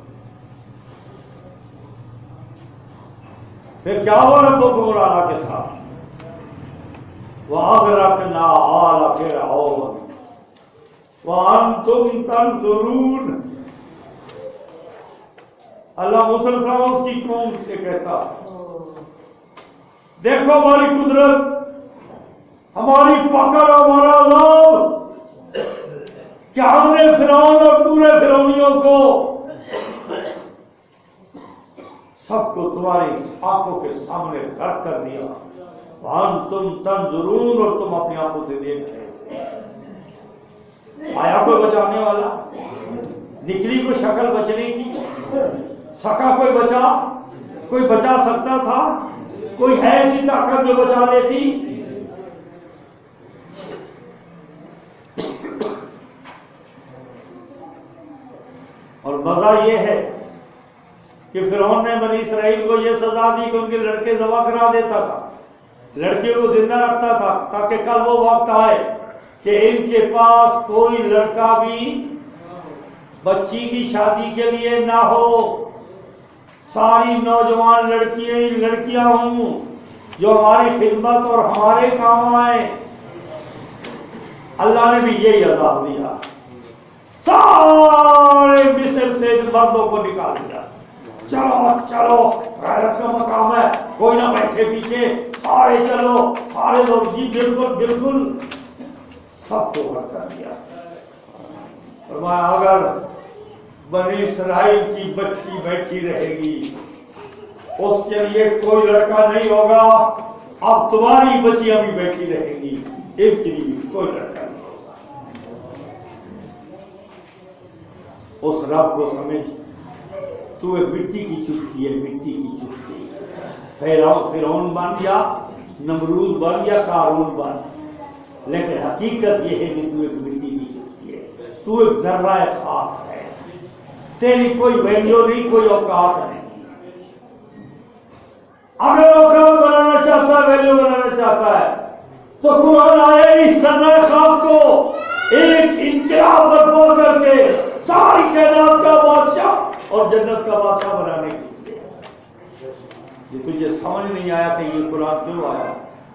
پھر کیا ہوا ربکم الاعلی کے ساتھ، وَأَغْرَقْنَا آلَ فِرْعَوْنَ وَأَنْتُمْ تَنْظُرُونَ۔ اللہ مسلسل اس کی قوم سے کہتا دیکھو ہماری قدرت، ہماری پکڑ، ہمارا عذاب، کہ ہم نے فرعون اور پورے فرعونیوں کو سب کو تمہاری آنکھوں کے سامنے غرق کر دیا، وَأَنْتُمْ تَنْظُرُونَ، اور تم اپنی آنکھوں سے دیکھ رہے تھے۔ آیا کوئی بچانے والا؟ نکلی کوئی شکل بچنے کی؟ سکا کوئی بچا؟ کوئی بچا سکتا تھا؟ کوئی ہے ایسی طاقت جو بچا دیتی؟ اور مزہ یہ ہے کہ فرعون نے بنی اسرائیل کو یہ سزا دی کہ ان کے لڑکے ذبح کرا دیتا تھا، لڑکیوں کو زندہ رکھتا تھا، تاکہ کل وہ وقت آئے کہ ان کے پاس کوئی لڑکا بھی بچی کی شادی کے لیے نہ ہو، ساری نوجوان لڑکیاں لڑکیاں ہوں جو ہماری خدمت اور ہمارے کام آئے. اللہ نے بھی یہی عذاب دیا، سارے مصر سے مردوں کو نکال دیا. چلو چلو غیرت کا مقام ہے، کوئی نہ بیٹھے پیچھے، سارے چلو، سارے لوگ جی بالکل بالکل، سب کو غرق کر دیا. فرمایا اگر بنی اسرائیل کی بچی بیٹھی رہے گی اس کے لیے کوئی لڑکا نہیں ہوگا. اب تمہاری بچی ابھی بیٹھی رہے گی، ایک کے لیے کوئی لڑکا نہیں ہوگا. اس رب کو سمجھ، تو ایک مٹی کی چٹکی ہے، مٹی کی چٹکی. فرعون بن گیا، نمرود بن گیا، قارون بن، لیکن حقیقت یہ ہے کہ تو ایک مٹی کی چٹکی ہے، تو ایک ذرہ خاک ہے. تیری کوئی ویلیو نہیں، کوئی اوقات نہیں. اگر اوقات بنانا چاہتا ہے، ویلیو بنانا چاہتا ہے تو قرآن آئے اس ذرہ خاک کو ایک انقلاب برپا کر کے ساری کائنات کا بادشاہ اور جنت کا بادشاہ بنانے کے لیے. یہ تجھے سمجھ نہیں آیا کہ یہ قرآن کیوں آیا،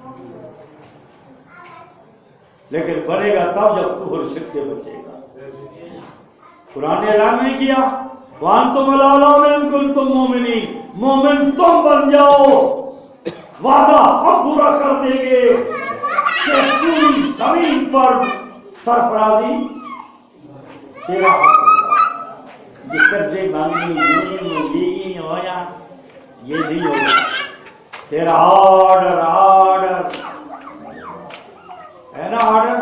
لیکن بنے گا تب جب تو ہر شک سے بچے گا. قرآن نے اعلان نہیں کیا وَأَنْتُمُ الْأَعْلَوْنَ إِن كُنتُم مُؤْمِنِينَ، مومن تم بن جاؤ، وعدہ ہم پورا کر دیں گے کہ پوری زمین پر سرفرازی تیرا حق ہوگا. جس طرح سے مانگی یہ ہو یا یہ نہیں ہوگا. تیرا آرڈر آرڈر ہے نا، آرڈر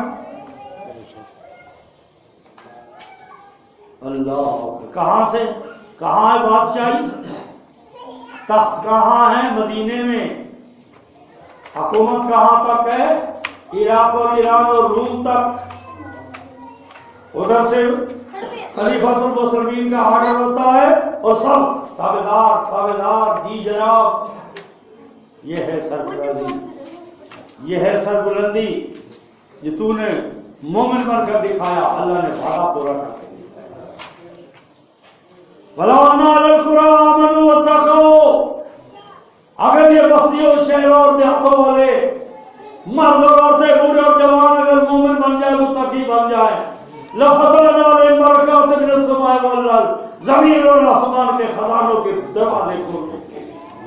اللہ. کہاں سے کہاں ہے بادشاہی؟ تخت کہاں ہے؟ مدینے میں. حکومت کہاں تک ہے؟ عراق اور ایران اور روم تک. ادھر سے خلیفۃ المسلمین کا آرڈر ہوتا ہے اور سب تابعدار تابعدار جی جناب. یہ ہے سرفرازی، یہ ہے سربلندی. یہ تو نے مومن بن کر دکھایا، اللہ نے وعدہ پورا کر کے دکھایا. وَلَوْ أَنَّ أَهْلَ الْقُرَىٰ آمَنُوا وَاتَّقَوْا، اگر یہ بستیوں شہروں اور دیہاتوں والے مرد اور عورتیں بوڑھے اور جوان اگر مومن بن جائے، متقی بن جائے، لَفَتَحْنَا عَلَيْهِمْ بَرَكَاتٍ مِّنَ السَّمَاءِ وَالْأَرْضِ، زمین اور آسمان کے خزانوں کے دروازے کھول دیتے.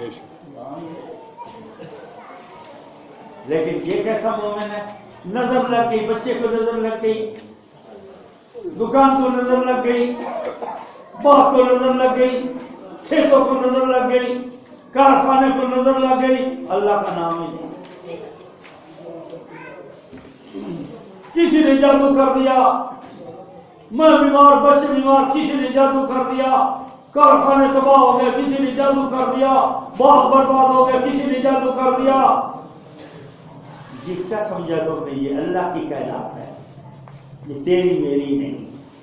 لیکن یہ کیسا مومن ہے؟ نظر لگ گئی، بچے کو نظر لگ گئی، دکان کو نظر لگ گئی، باغ کو نظر لگ گئی، کھیتوں کو نظر لگ گئی، کارخانے کو نظر لگ گئی، اللہ کا نام ہی نہیں. کسی نے جادو کر دیا، میں بیمار، بچے بیمار، کسی نے جادو کر دیا، کارخانے تباہ ہو گئے، کسی نے جادو کر دیا، باغ برباد ہو گیا، کسی نے جادو کر دیا. جس کا سمجھا تو نہیں، یہ اللہ کی کائنات ہے، یہ تیری میری نہیں.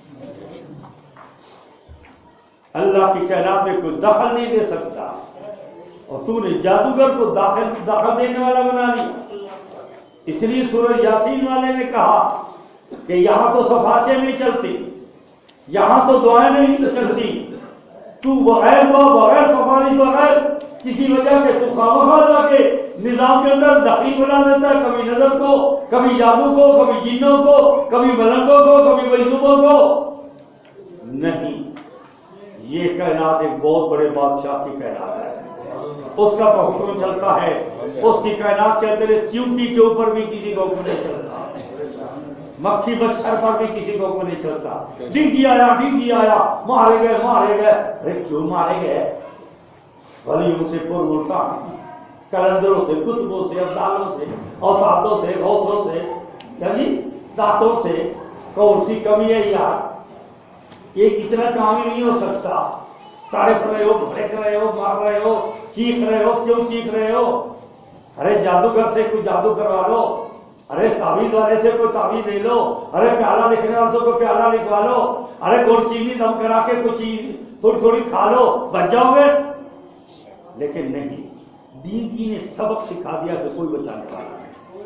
اللہ کی کائنات میں کوئی دخل نہیں دے سکتا، اور تو نے جادوگر کو داخل دخل دینے والا بنا لیا. اس لیے سورہ یاسین والے نے کہا کہ یہاں تو سفارشیں نہیں چلتی، یہاں تو دعائیں نہیں چلتی، تو بغیر دعا بغیر سفارش بغیر کسی وجہ کے تو خامخواہ لا کے نظام کے اندر دخیل بنا دیتا ہے، کبھی نظر کو، کبھی جادو کو، کبھی جنوں کو، کبھی ملنگوں کو، کبھی مجذوبوں کو. نہیں، یہ کائنات ایک بہت بڑے بادشاہ کی کائنات ہے، اس کا تو حکم چلتا ہے. اس کی کائنات کے اندر چیونٹی کے اوپر بھی کسی کو حکم نہیں چلتا، مکھی مچھر پر بھی کسی کو حکم نہیں چلتا. ڈنگی آیا ڈنگی آیا، مارے گئے مارے گئے. ارے کیوں مارے گئے؟ ولیوں سے پر ملتان، کلندروں سے، کتبوں سے، ابدالوں سے، اوتادوں سے، غوثوں سے، یعنی داتوں سے. کون سی کمی ہے یار؟ یہ اتنا کام ہی نہیں ہو سکتا. تڑپ رہے ہو، بھڑک رہے ہو، مار رہے ہو، چیخ رہے ہو، کیوں چیخ رہے ہو؟ ارے جادوگر سے کوئی جادو کروا لو، ارے تعویذ والے سے کوئی تعویذ لے لو، ارے پیالہ لکھنے والے سے کوئی پیالہ لکھوا لو، ارے گڑ چینی دم کرا کے کچھ چیز تھوڑی تھوڑی کھا لو، بچ جاؤ گے. لیکن نہیں، دین کی نے سبق سکھا دیا کہ کوئی بچانے والا نہیں.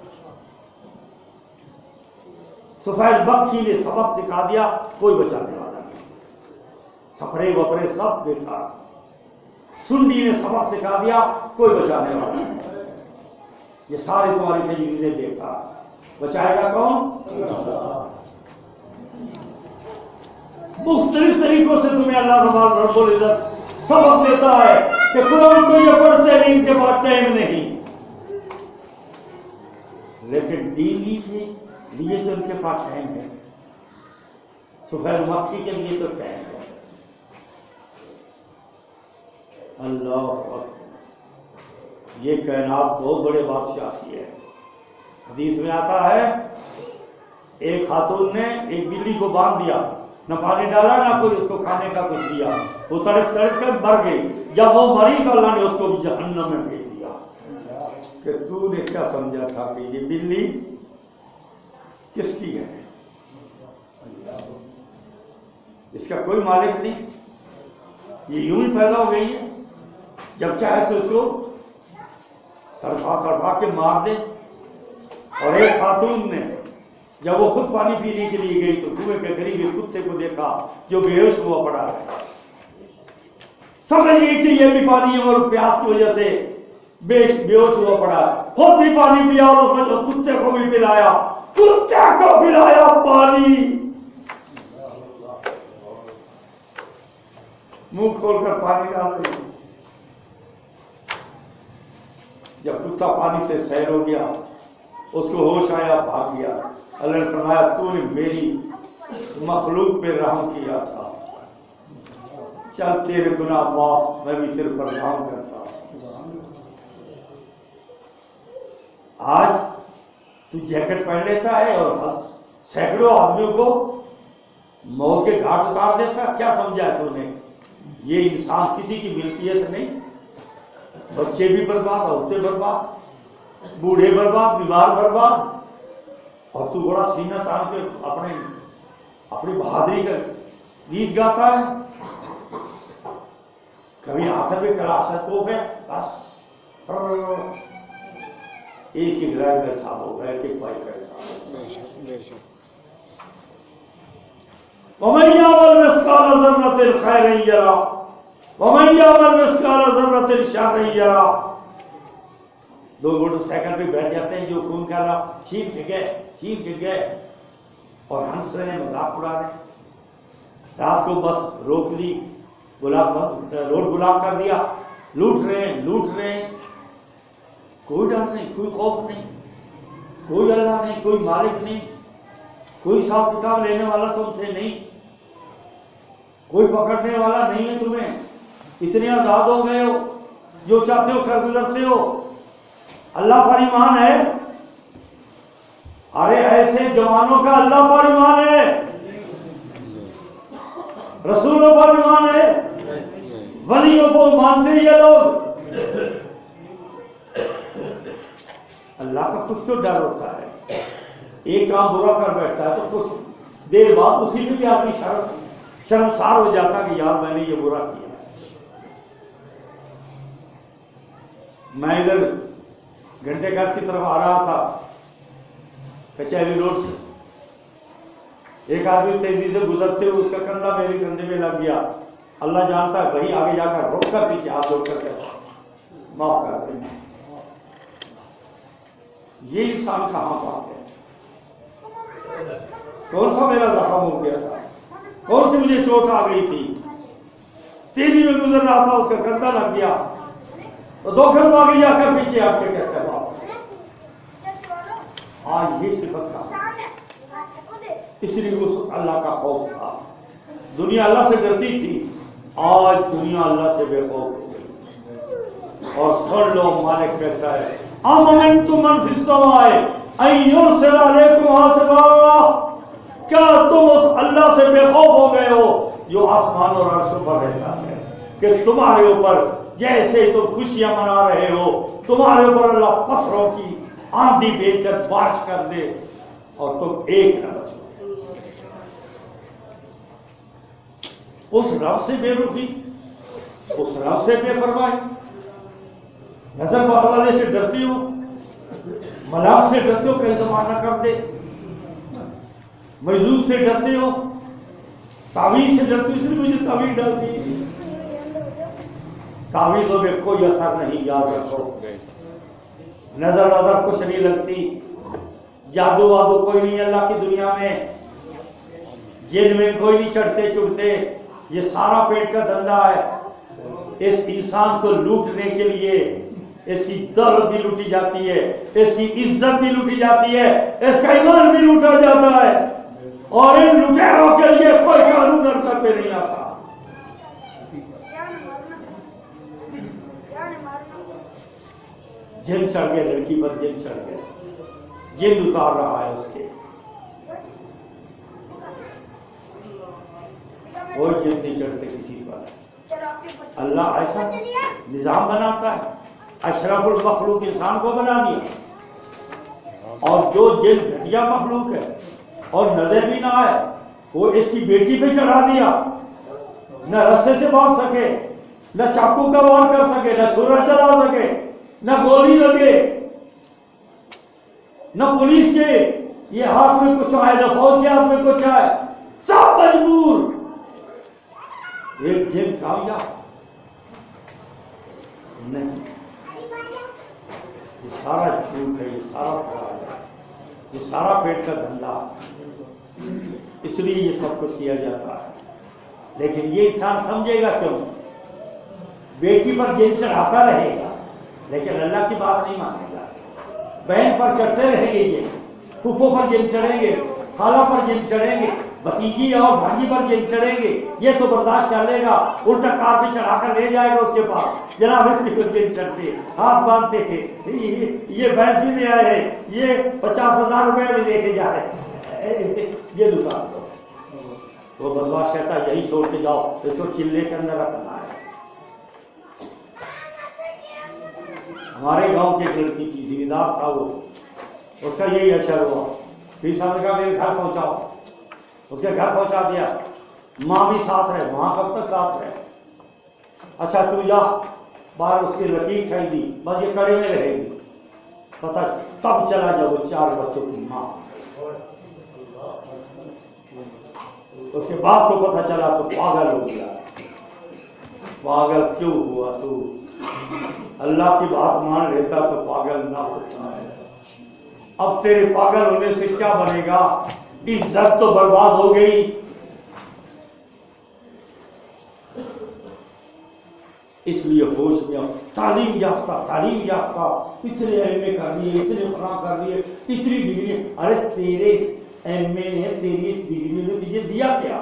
سفید بخشی نے سبق سکھا دیا، کوئی بچانے والا نہیں. سفرے وفرے سب بیکار. سنڈی نے سبق سکھا دیا، کوئی بچانے والا نہیں۔ یہ سارے تمہاری تجویزیں دیکھا، بچائے گا کون؟ مختلف طریقوں سے تمہیں اللہ تبارک رب العزت سبق دیتا ہے کہ قرآن تو یہ پڑھتے نہیں، ان کے پاس ٹائم نہیں، لیکن ڈیلی کے لیے تو ان کے پاس ٹائم ہے، سفید مکھی کے لیے تو ٹائم ہے۔ اللہ اکبر، یہ کائنات بہت بڑے بادشاہ کی ہے۔ حدیث میں آتا ہے ایک خاتون نے ایک بلی کو باندھ دیا، نہ پانی ڈالا نہ کوئی اس کو کھانے کا کچھ دیا، وہ تڑپ تڑپ کر مر گئی۔ جب وہ مری تو اللہ نے اس کو بھی جہنم میں بھیج دیا کہ تو نے کیا سمجھا تھا کہ یہ بلی کس کی ہے، اس کا کوئی مالک نہیں، یہ یوں ہی پیدا ہو گئی ہے، جب چاہے تو اس کو تڑپا تڑپا کے مار دے۔ اور ایک خاتون نے جب وہ خود پانی پینے کے لیے گئی تو کنویں کے قریب ایک کتے کو دیکھا جو بے ہوش ہوا پڑا ہے، سمجھ گئی کہ یہ بھی پانی ہے اور پیاس کی وجہ سے بے ہوش ہوا پڑا ہے، خود بھی پانی پیا اور اس میں کتے کو بھی پلایا، کتے کو پلایا پانی، منہ کھول کر پانی ڈال رہی۔ جب کتا پانی سے سیر ہو گیا اس کو ہوش آیا، بھاگ گیا۔ اللہ نے فرمایا تو نے میری مخلوق پہ رحم کیا تھا، چل تیرے گناہ معاف، میں بھی تیرے پر رحم کرتا ہوں۔ آج تو جیکٹ پہن لیتا ہے اور سینکڑوں آدمیوں کو موت کے گھاٹ اتار دیتا، کیا سمجھا ہے تو نے یہ انسان کسی کی ملکیت نہیں؟ بچے بھی برباد، عورتیں برباد، بوڑھے برباد، بیمار برباد، اور تو بڑا سینہ تان کے اپنے اپنی بہادری کا گیت گاتا ہے۔ کبھی ہاتھ میں کلاس ہے تو ہے بس ایک ہی گرائے کا حساب ہوگا، ایک ایک پائی کا حساب ہوگا۔ وَمَن يَعْمَلْ مِثْقَالَ ذَرَّةٍ خَيْرًا يَرَهُ وَمَن يَعْمَلْ مِثْقَالَ ذَرَّةٍ شَرًّا يَرَهُ۔ دو موٹر سائیکل پہ بیٹھ جاتے ہیں جو خون کر رہا، چیخ کے گئے چیخ کے گئے اور ہنس رہے ہیں، مذاق اڑا رہے ہیں، رات کو بس روک لی، گلاب روڈ گلاب کر دیا، لوٹ رہے ہیں لوٹ رہے ہیں، کوئی ڈر نہیں، کوئی خوف نہیں، کوئی اللہ نہیں، کوئی مالک نہیں، کوئی حساب کتاب لینے والا تم سے نہیں، کوئی پکڑنے والا نہیں ہے تمہیں، اتنے آزاد ہو گئے ہو، جو چاہتے ہو کر گزرتے ہو۔ اللہ پر ایمان ہے، ارے ایسے جوانوں کا اللہ پر ایمان ہے، رسولوں پر ایمان ہے، ولیوں کو مانتے یہ لوگ، اللہ کا کچھ تو ڈر ہوتا ہے۔ ایک کام برا کر بیٹھتا ہے تو کچھ دیر بعد اسی میں بھی آدمی شرم شرمسار ہو جاتا کہ یار میں نے یہ برا کیا۔ میں ادھر گھنٹے گھر کی طرف آ رہا تھا کچہری روڈ سے، ایک آدمی تیزی سے گزرتے ہوئے اس کا کندھا میرے کندھے میں لگ گیا، اللہ جانتا ہے وہی آگے جا کر روک کر پیچھے ہاتھ جوڑ کر کہتا معاف کر دیں۔ یہ انسان کہاں بات ہے؟ کون سا میرا زخم ہو گیا تھا، کون سی مجھے چوٹ آ گئی تھی، تیزی میں گزر رہا تھا اس کا کندھا لگ گیا، تو دو قدم آگے جا کر پیچھے آپ کے کہتے ہیں باپ۔ آج یہ صفت کا اس لیے اس اللہ کا خوف تھا، دنیا اللہ سے ڈرتی تھی، آج دنیا اللہ سے بے خوف ہو گئی۔ اور سن لو مالک کہتا ہے أَمَنْتُمْ مَنْ فِي السَّمَاءِ أَن يُرْسِلَ عَلَيْكُمْ حَاصِبًا، کیا تم اس اللہ سے بے خوف ہو گئے ہو جو آسمان اور عرش پر رہتا ہے کہ تمہارے اوپر جیسے تم خوشیاں منا رہے ہو تمہارے اوپر اللہ پتھروں کی آندھی بھیج کر بارش کر دے اور تم ایک نہ بچو؟ اس رب سے بے رخی، اس رب سے بے پرواہی، نظر والے سے ڈرتی ہو، ملاک سے ڈرتے ہو کہ التماس نہ کر دے، مجذوب سے ڈرتے ہو، تعویذ سے ڈرتے ہو، اس لیے مجھے تعویذ ڈال دی، تعویذوں میں کوئی اثر نہیں، یاد رکھو، نظر نظر کچھ نہیں لگتی، جادو وادو کوئی نہیں اللہ کی دنیا میں، جن میں کوئی نہیں چڑھتے چڑھتے، یہ سارا پیٹ کا دھندا ہے۔ اس انسان کو لوٹنے کے لیے اس کی دولت بھی لوٹی جاتی ہے، اس کی عزت بھی لوٹی جاتی ہے، اس کا ایمان بھی لوٹا جاتا ہے، اور ان لٹیروں کے لیے کوئی قانون حرکت پہ نہیں آتا۔ جن چڑھ گئے لڑکی پر، جن چڑھ گئے، جن اتار رہا ہے اس کے، وہ جن نہیں چڑھتے کسی پر۔ اللہ ایسا نظام بناتا ہے، اشرف المخلوق انسان کو بنا دیا، اور جو جن گھٹیا مخلوق ہے اور نظر بھی نہ آئے وہ اس کی بیٹی پہ چڑھا دیا، نہ رسے سے باندھ سکے، نہ چاقو کا وار کر سکے، نہ چھرا چلا سکے، نہ گولی لگے، نہ پولیس کے یہ ہاتھ میں کچھ آئے، نہ فوج کے ہاتھ میں کچھ آئے، سب مجبور۔ ایک جن کامیاب نہیں، یہ سارا جھوٹ ہے، یہ سارا فراڈ ہے، یہ سارا پیٹ کا دھندا، اس لیے یہ سب کچھ کیا جاتا ہے۔ لیکن یہ انسان سمجھے گا کیوں؟ بیٹی پر جن چڑھاتا رہے گا لیکن اللہ کی بات نہیں مانے گا، بہن پر چڑھتے رہیں گے، یہ پھوپھو پر جن چڑھیں گے، خالہ پر جن چڑھیں گے، بھتیجی اور بھانجی پر جن چڑھیں گے، یہ تو برداشت کر لے گا، الٹا کار پہ چڑھا کر لے جائے گا اس کے پاس، جناب اس کی جن چڑھتے، ہاتھ باندھتے تھے، یہ بحث بھی میں آئے ہیں، یہ پچاس ہزار روپے بھی لے کے جا رہے ہیں، یہ دکان دو۔ وہ بدماش کہتا ہے یہی چھوڑ کے جاؤ، اس کو چلے کے اندر رکھنا ہے۔ ہمارے گاؤں کی ایک لڑکی تھی، دیندار تھا وہ، اس کا یہی اشر ہوا، پھر صاحب نے کہا میرے گھر پہنچاؤ، اس کے گھر پہنچا دیا، ماں بھی ساتھ رہے، وہاں کب تک ساتھ رہے، اچھا تو جا باہر، اس کی لکیر کھائی دی، بس یہ کڑے میں رہے گی، پتا تب چلا جب وہ چار بچوں کی ماں، اس کے باپ کو پتہ چلا تو پاگل ہو گیا۔ پاگل کیوں ہوا تو؟ اللہ کی بات مان لیتا تو پاگل نہ ہوتا ہے۔ اب تیرے پاگل ہونے سے کیا بنے گا؟ عزت تو برباد ہو گئی۔ اس لیے ہوش میں تعلیم یافتہ تعلیم یافتہ اتنے ایم اے کر لیے، اتنے فلاں کر لیے، اتنی ڈگری، ارے تیرے ایم اے نے، تیری اس ڈگری نے تجھے دیا کیا؟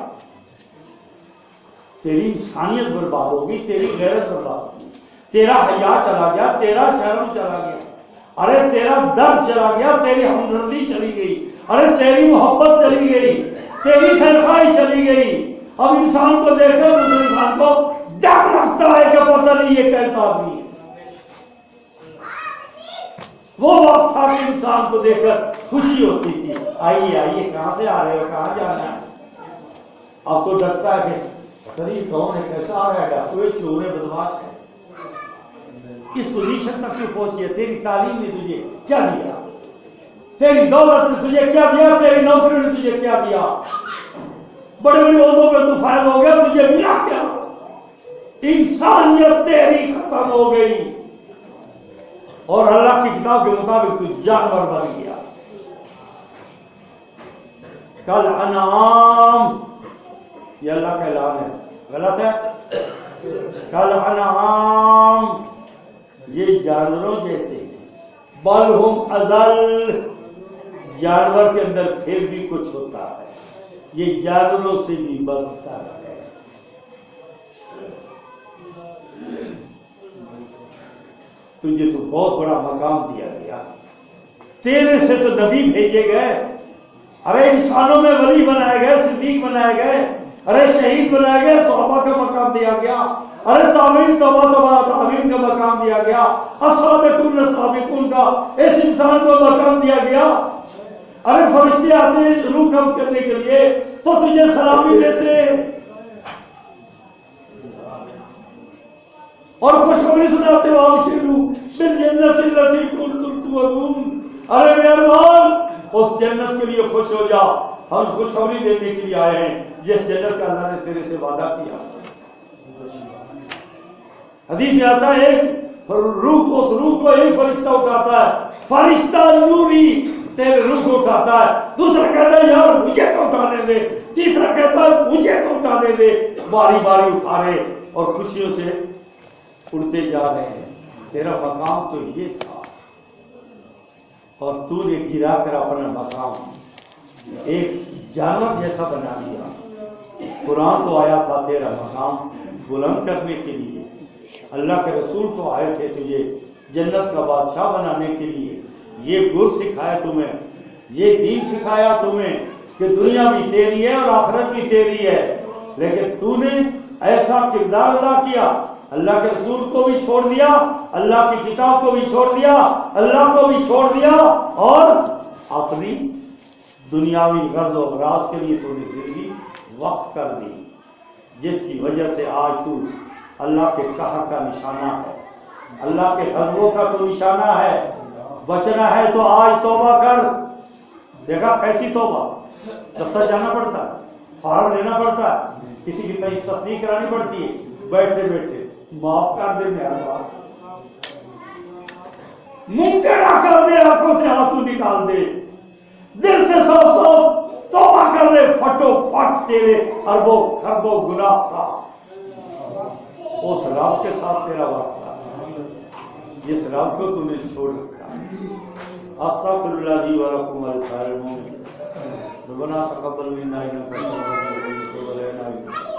تیری انسانیت برباد ہوگی، تیری غیرت برباد ہوگی، تیرا حیا چلا گیا، تیرا شرم چلا گیا، ارے تیرا درد چلا گیا، تیری ہمدردی چلی گئی، ارے تیری محبت چلی گئی، تیری خیرخواہی چلی گئی۔ اب انسان کو دیکھ کر دوسرے انسان کو ڈر لگتا ہے کہ پتہ نہیں یہ کیسا آدمی ہے۔ وہ وقت تھا کہ انسان کو دیکھ کر خوشی ہوتی تھی، آئیے آئیے کہاں سے آ رہے ہو، کہاں جانا ہے؟ اب تو ڈرتا ہے کہ سر یہ کون ہے، کیسا آ رہا ہے، ڈاکو ہے، چور ہے، بدماش ہے۔ اس پوزیشن تک کیوں پہنچ گیا؟ تیری تعلیم نے تجھے کیا دیا؟ تیری دولت نے تجھے کیا دیا؟ تیری نوکری نے تجھے کیا دیا؟ بڑے بڑے عہدوں پہ تو فائد ہو گیا، تجھے ملا کیا؟ انسانیت تیری ختم ہو گئی اور اللہ کی کتاب کے مطابق تو جانور بن گیا۔ کل انعام، یہ اللہ کا اعلان ہے، غلط ہے؟ کل انعام، یہ جانوروں جیسے، بل ہم اضل، جانور کے اندر پھر بھی کچھ ہوتا ہے، یہ جانوروں سے بھی بدتر ہے۔ تجھے تو بہت بڑا مقام دیا گیا، تیرے سے تو نبی بھیجے گئے، ارے انسانوں میں ولی بنائے گئے، صدیق بنائے گئے، ارے شہید بنائے گئے، صحابہ کا مقام دیا گیا، ارے تعمیر تبا تبا تعمیر کا مقام دیا گیا، السابقون السابقون کا اس انسان کو مقام دیا گیا۔ ارے فرشتے آتے ہیں روح قبض کرنے کے لیے تو تجھے سلامی دیتے اور خوشخبری سناتے ہو، ابشروا بالجنۃ التی کنتم توعدون، ارے مہربان اس جنت کے لیے خوش ہو جا، ہم خوشخبری دینے کے لیے آئے ہیں، جس جنت کا اللہ نے تیرے سے وعدہ کیا۔ حدیث میں آتا ہے ایک روح کو اس روح کو ایک فرشتہ اٹھاتا ہے، فرشتہ نوری تیرے روح کو اٹھاتا ہے، دوسرا کہتا ہے یار مجھے تو اٹھانے دے، تیسرا کہتا ہے مجھے تو اٹھانے دے، باری باری اٹھا رہے اور خوشیوں سے اڑتے جا رہے ہیں۔ تیرا مقام تو یہ تھا اور تو نے گرا کر اپنا مقام ایک جانور جیسا بنا دیا۔ قرآن تو آیا تھا تیرا مقام بلند کرنے کے لیے، اللہ کے رسول تو آئے تھے تجھے جنت کا بادشاہ بنانے کے لیے، یہ گر سکھایا تمہیں، یہ دین سکھایا تمہیں کہ دنیا بھی تیری ہے اور آخرت بھی تیری ہے، لیکن تو نے ایسا کردار ادا کیا، اللہ کے رسول کو بھی چھوڑ دیا، اللہ کی کتاب کو بھی چھوڑ دیا، اللہ کو بھی چھوڑ دیا اور اپنی دنیاوی غرض و اغراض کے لیے تو نے زندگی وقف کر دی، جس کی وجہ سے آج تو اللہ کے قہر کا نشانہ ہے، اللہ کے غضبوں کا تو نشانہ ہے۔ بچنا ہے تو آج توبہ کر۔ دیکھا کیسی توبہ، دفتر جانا پڑتا ہے، فارم لینا پڑتا ہے، کسی کی تصدیق کرانی پڑتی ہے، بیٹھے بیٹھے معاف کر دے میرا بات، منہ ٹیڑھا کر دے، آنکھوں سے آنسو نکال دے، دل سے سو سو توبہ کر لے، پھٹو پھٹ تیرے اربوں خربوں گناہ صاف۔ اس رب کے ساتھ تیرا واسطہ، جس رب کو تم نے چھوڑ رکھا۔ استغفر اللہ لي ولكم ولسائر المؤمنين ربنا تقبل منا انك انت السميع العليم وتب علينا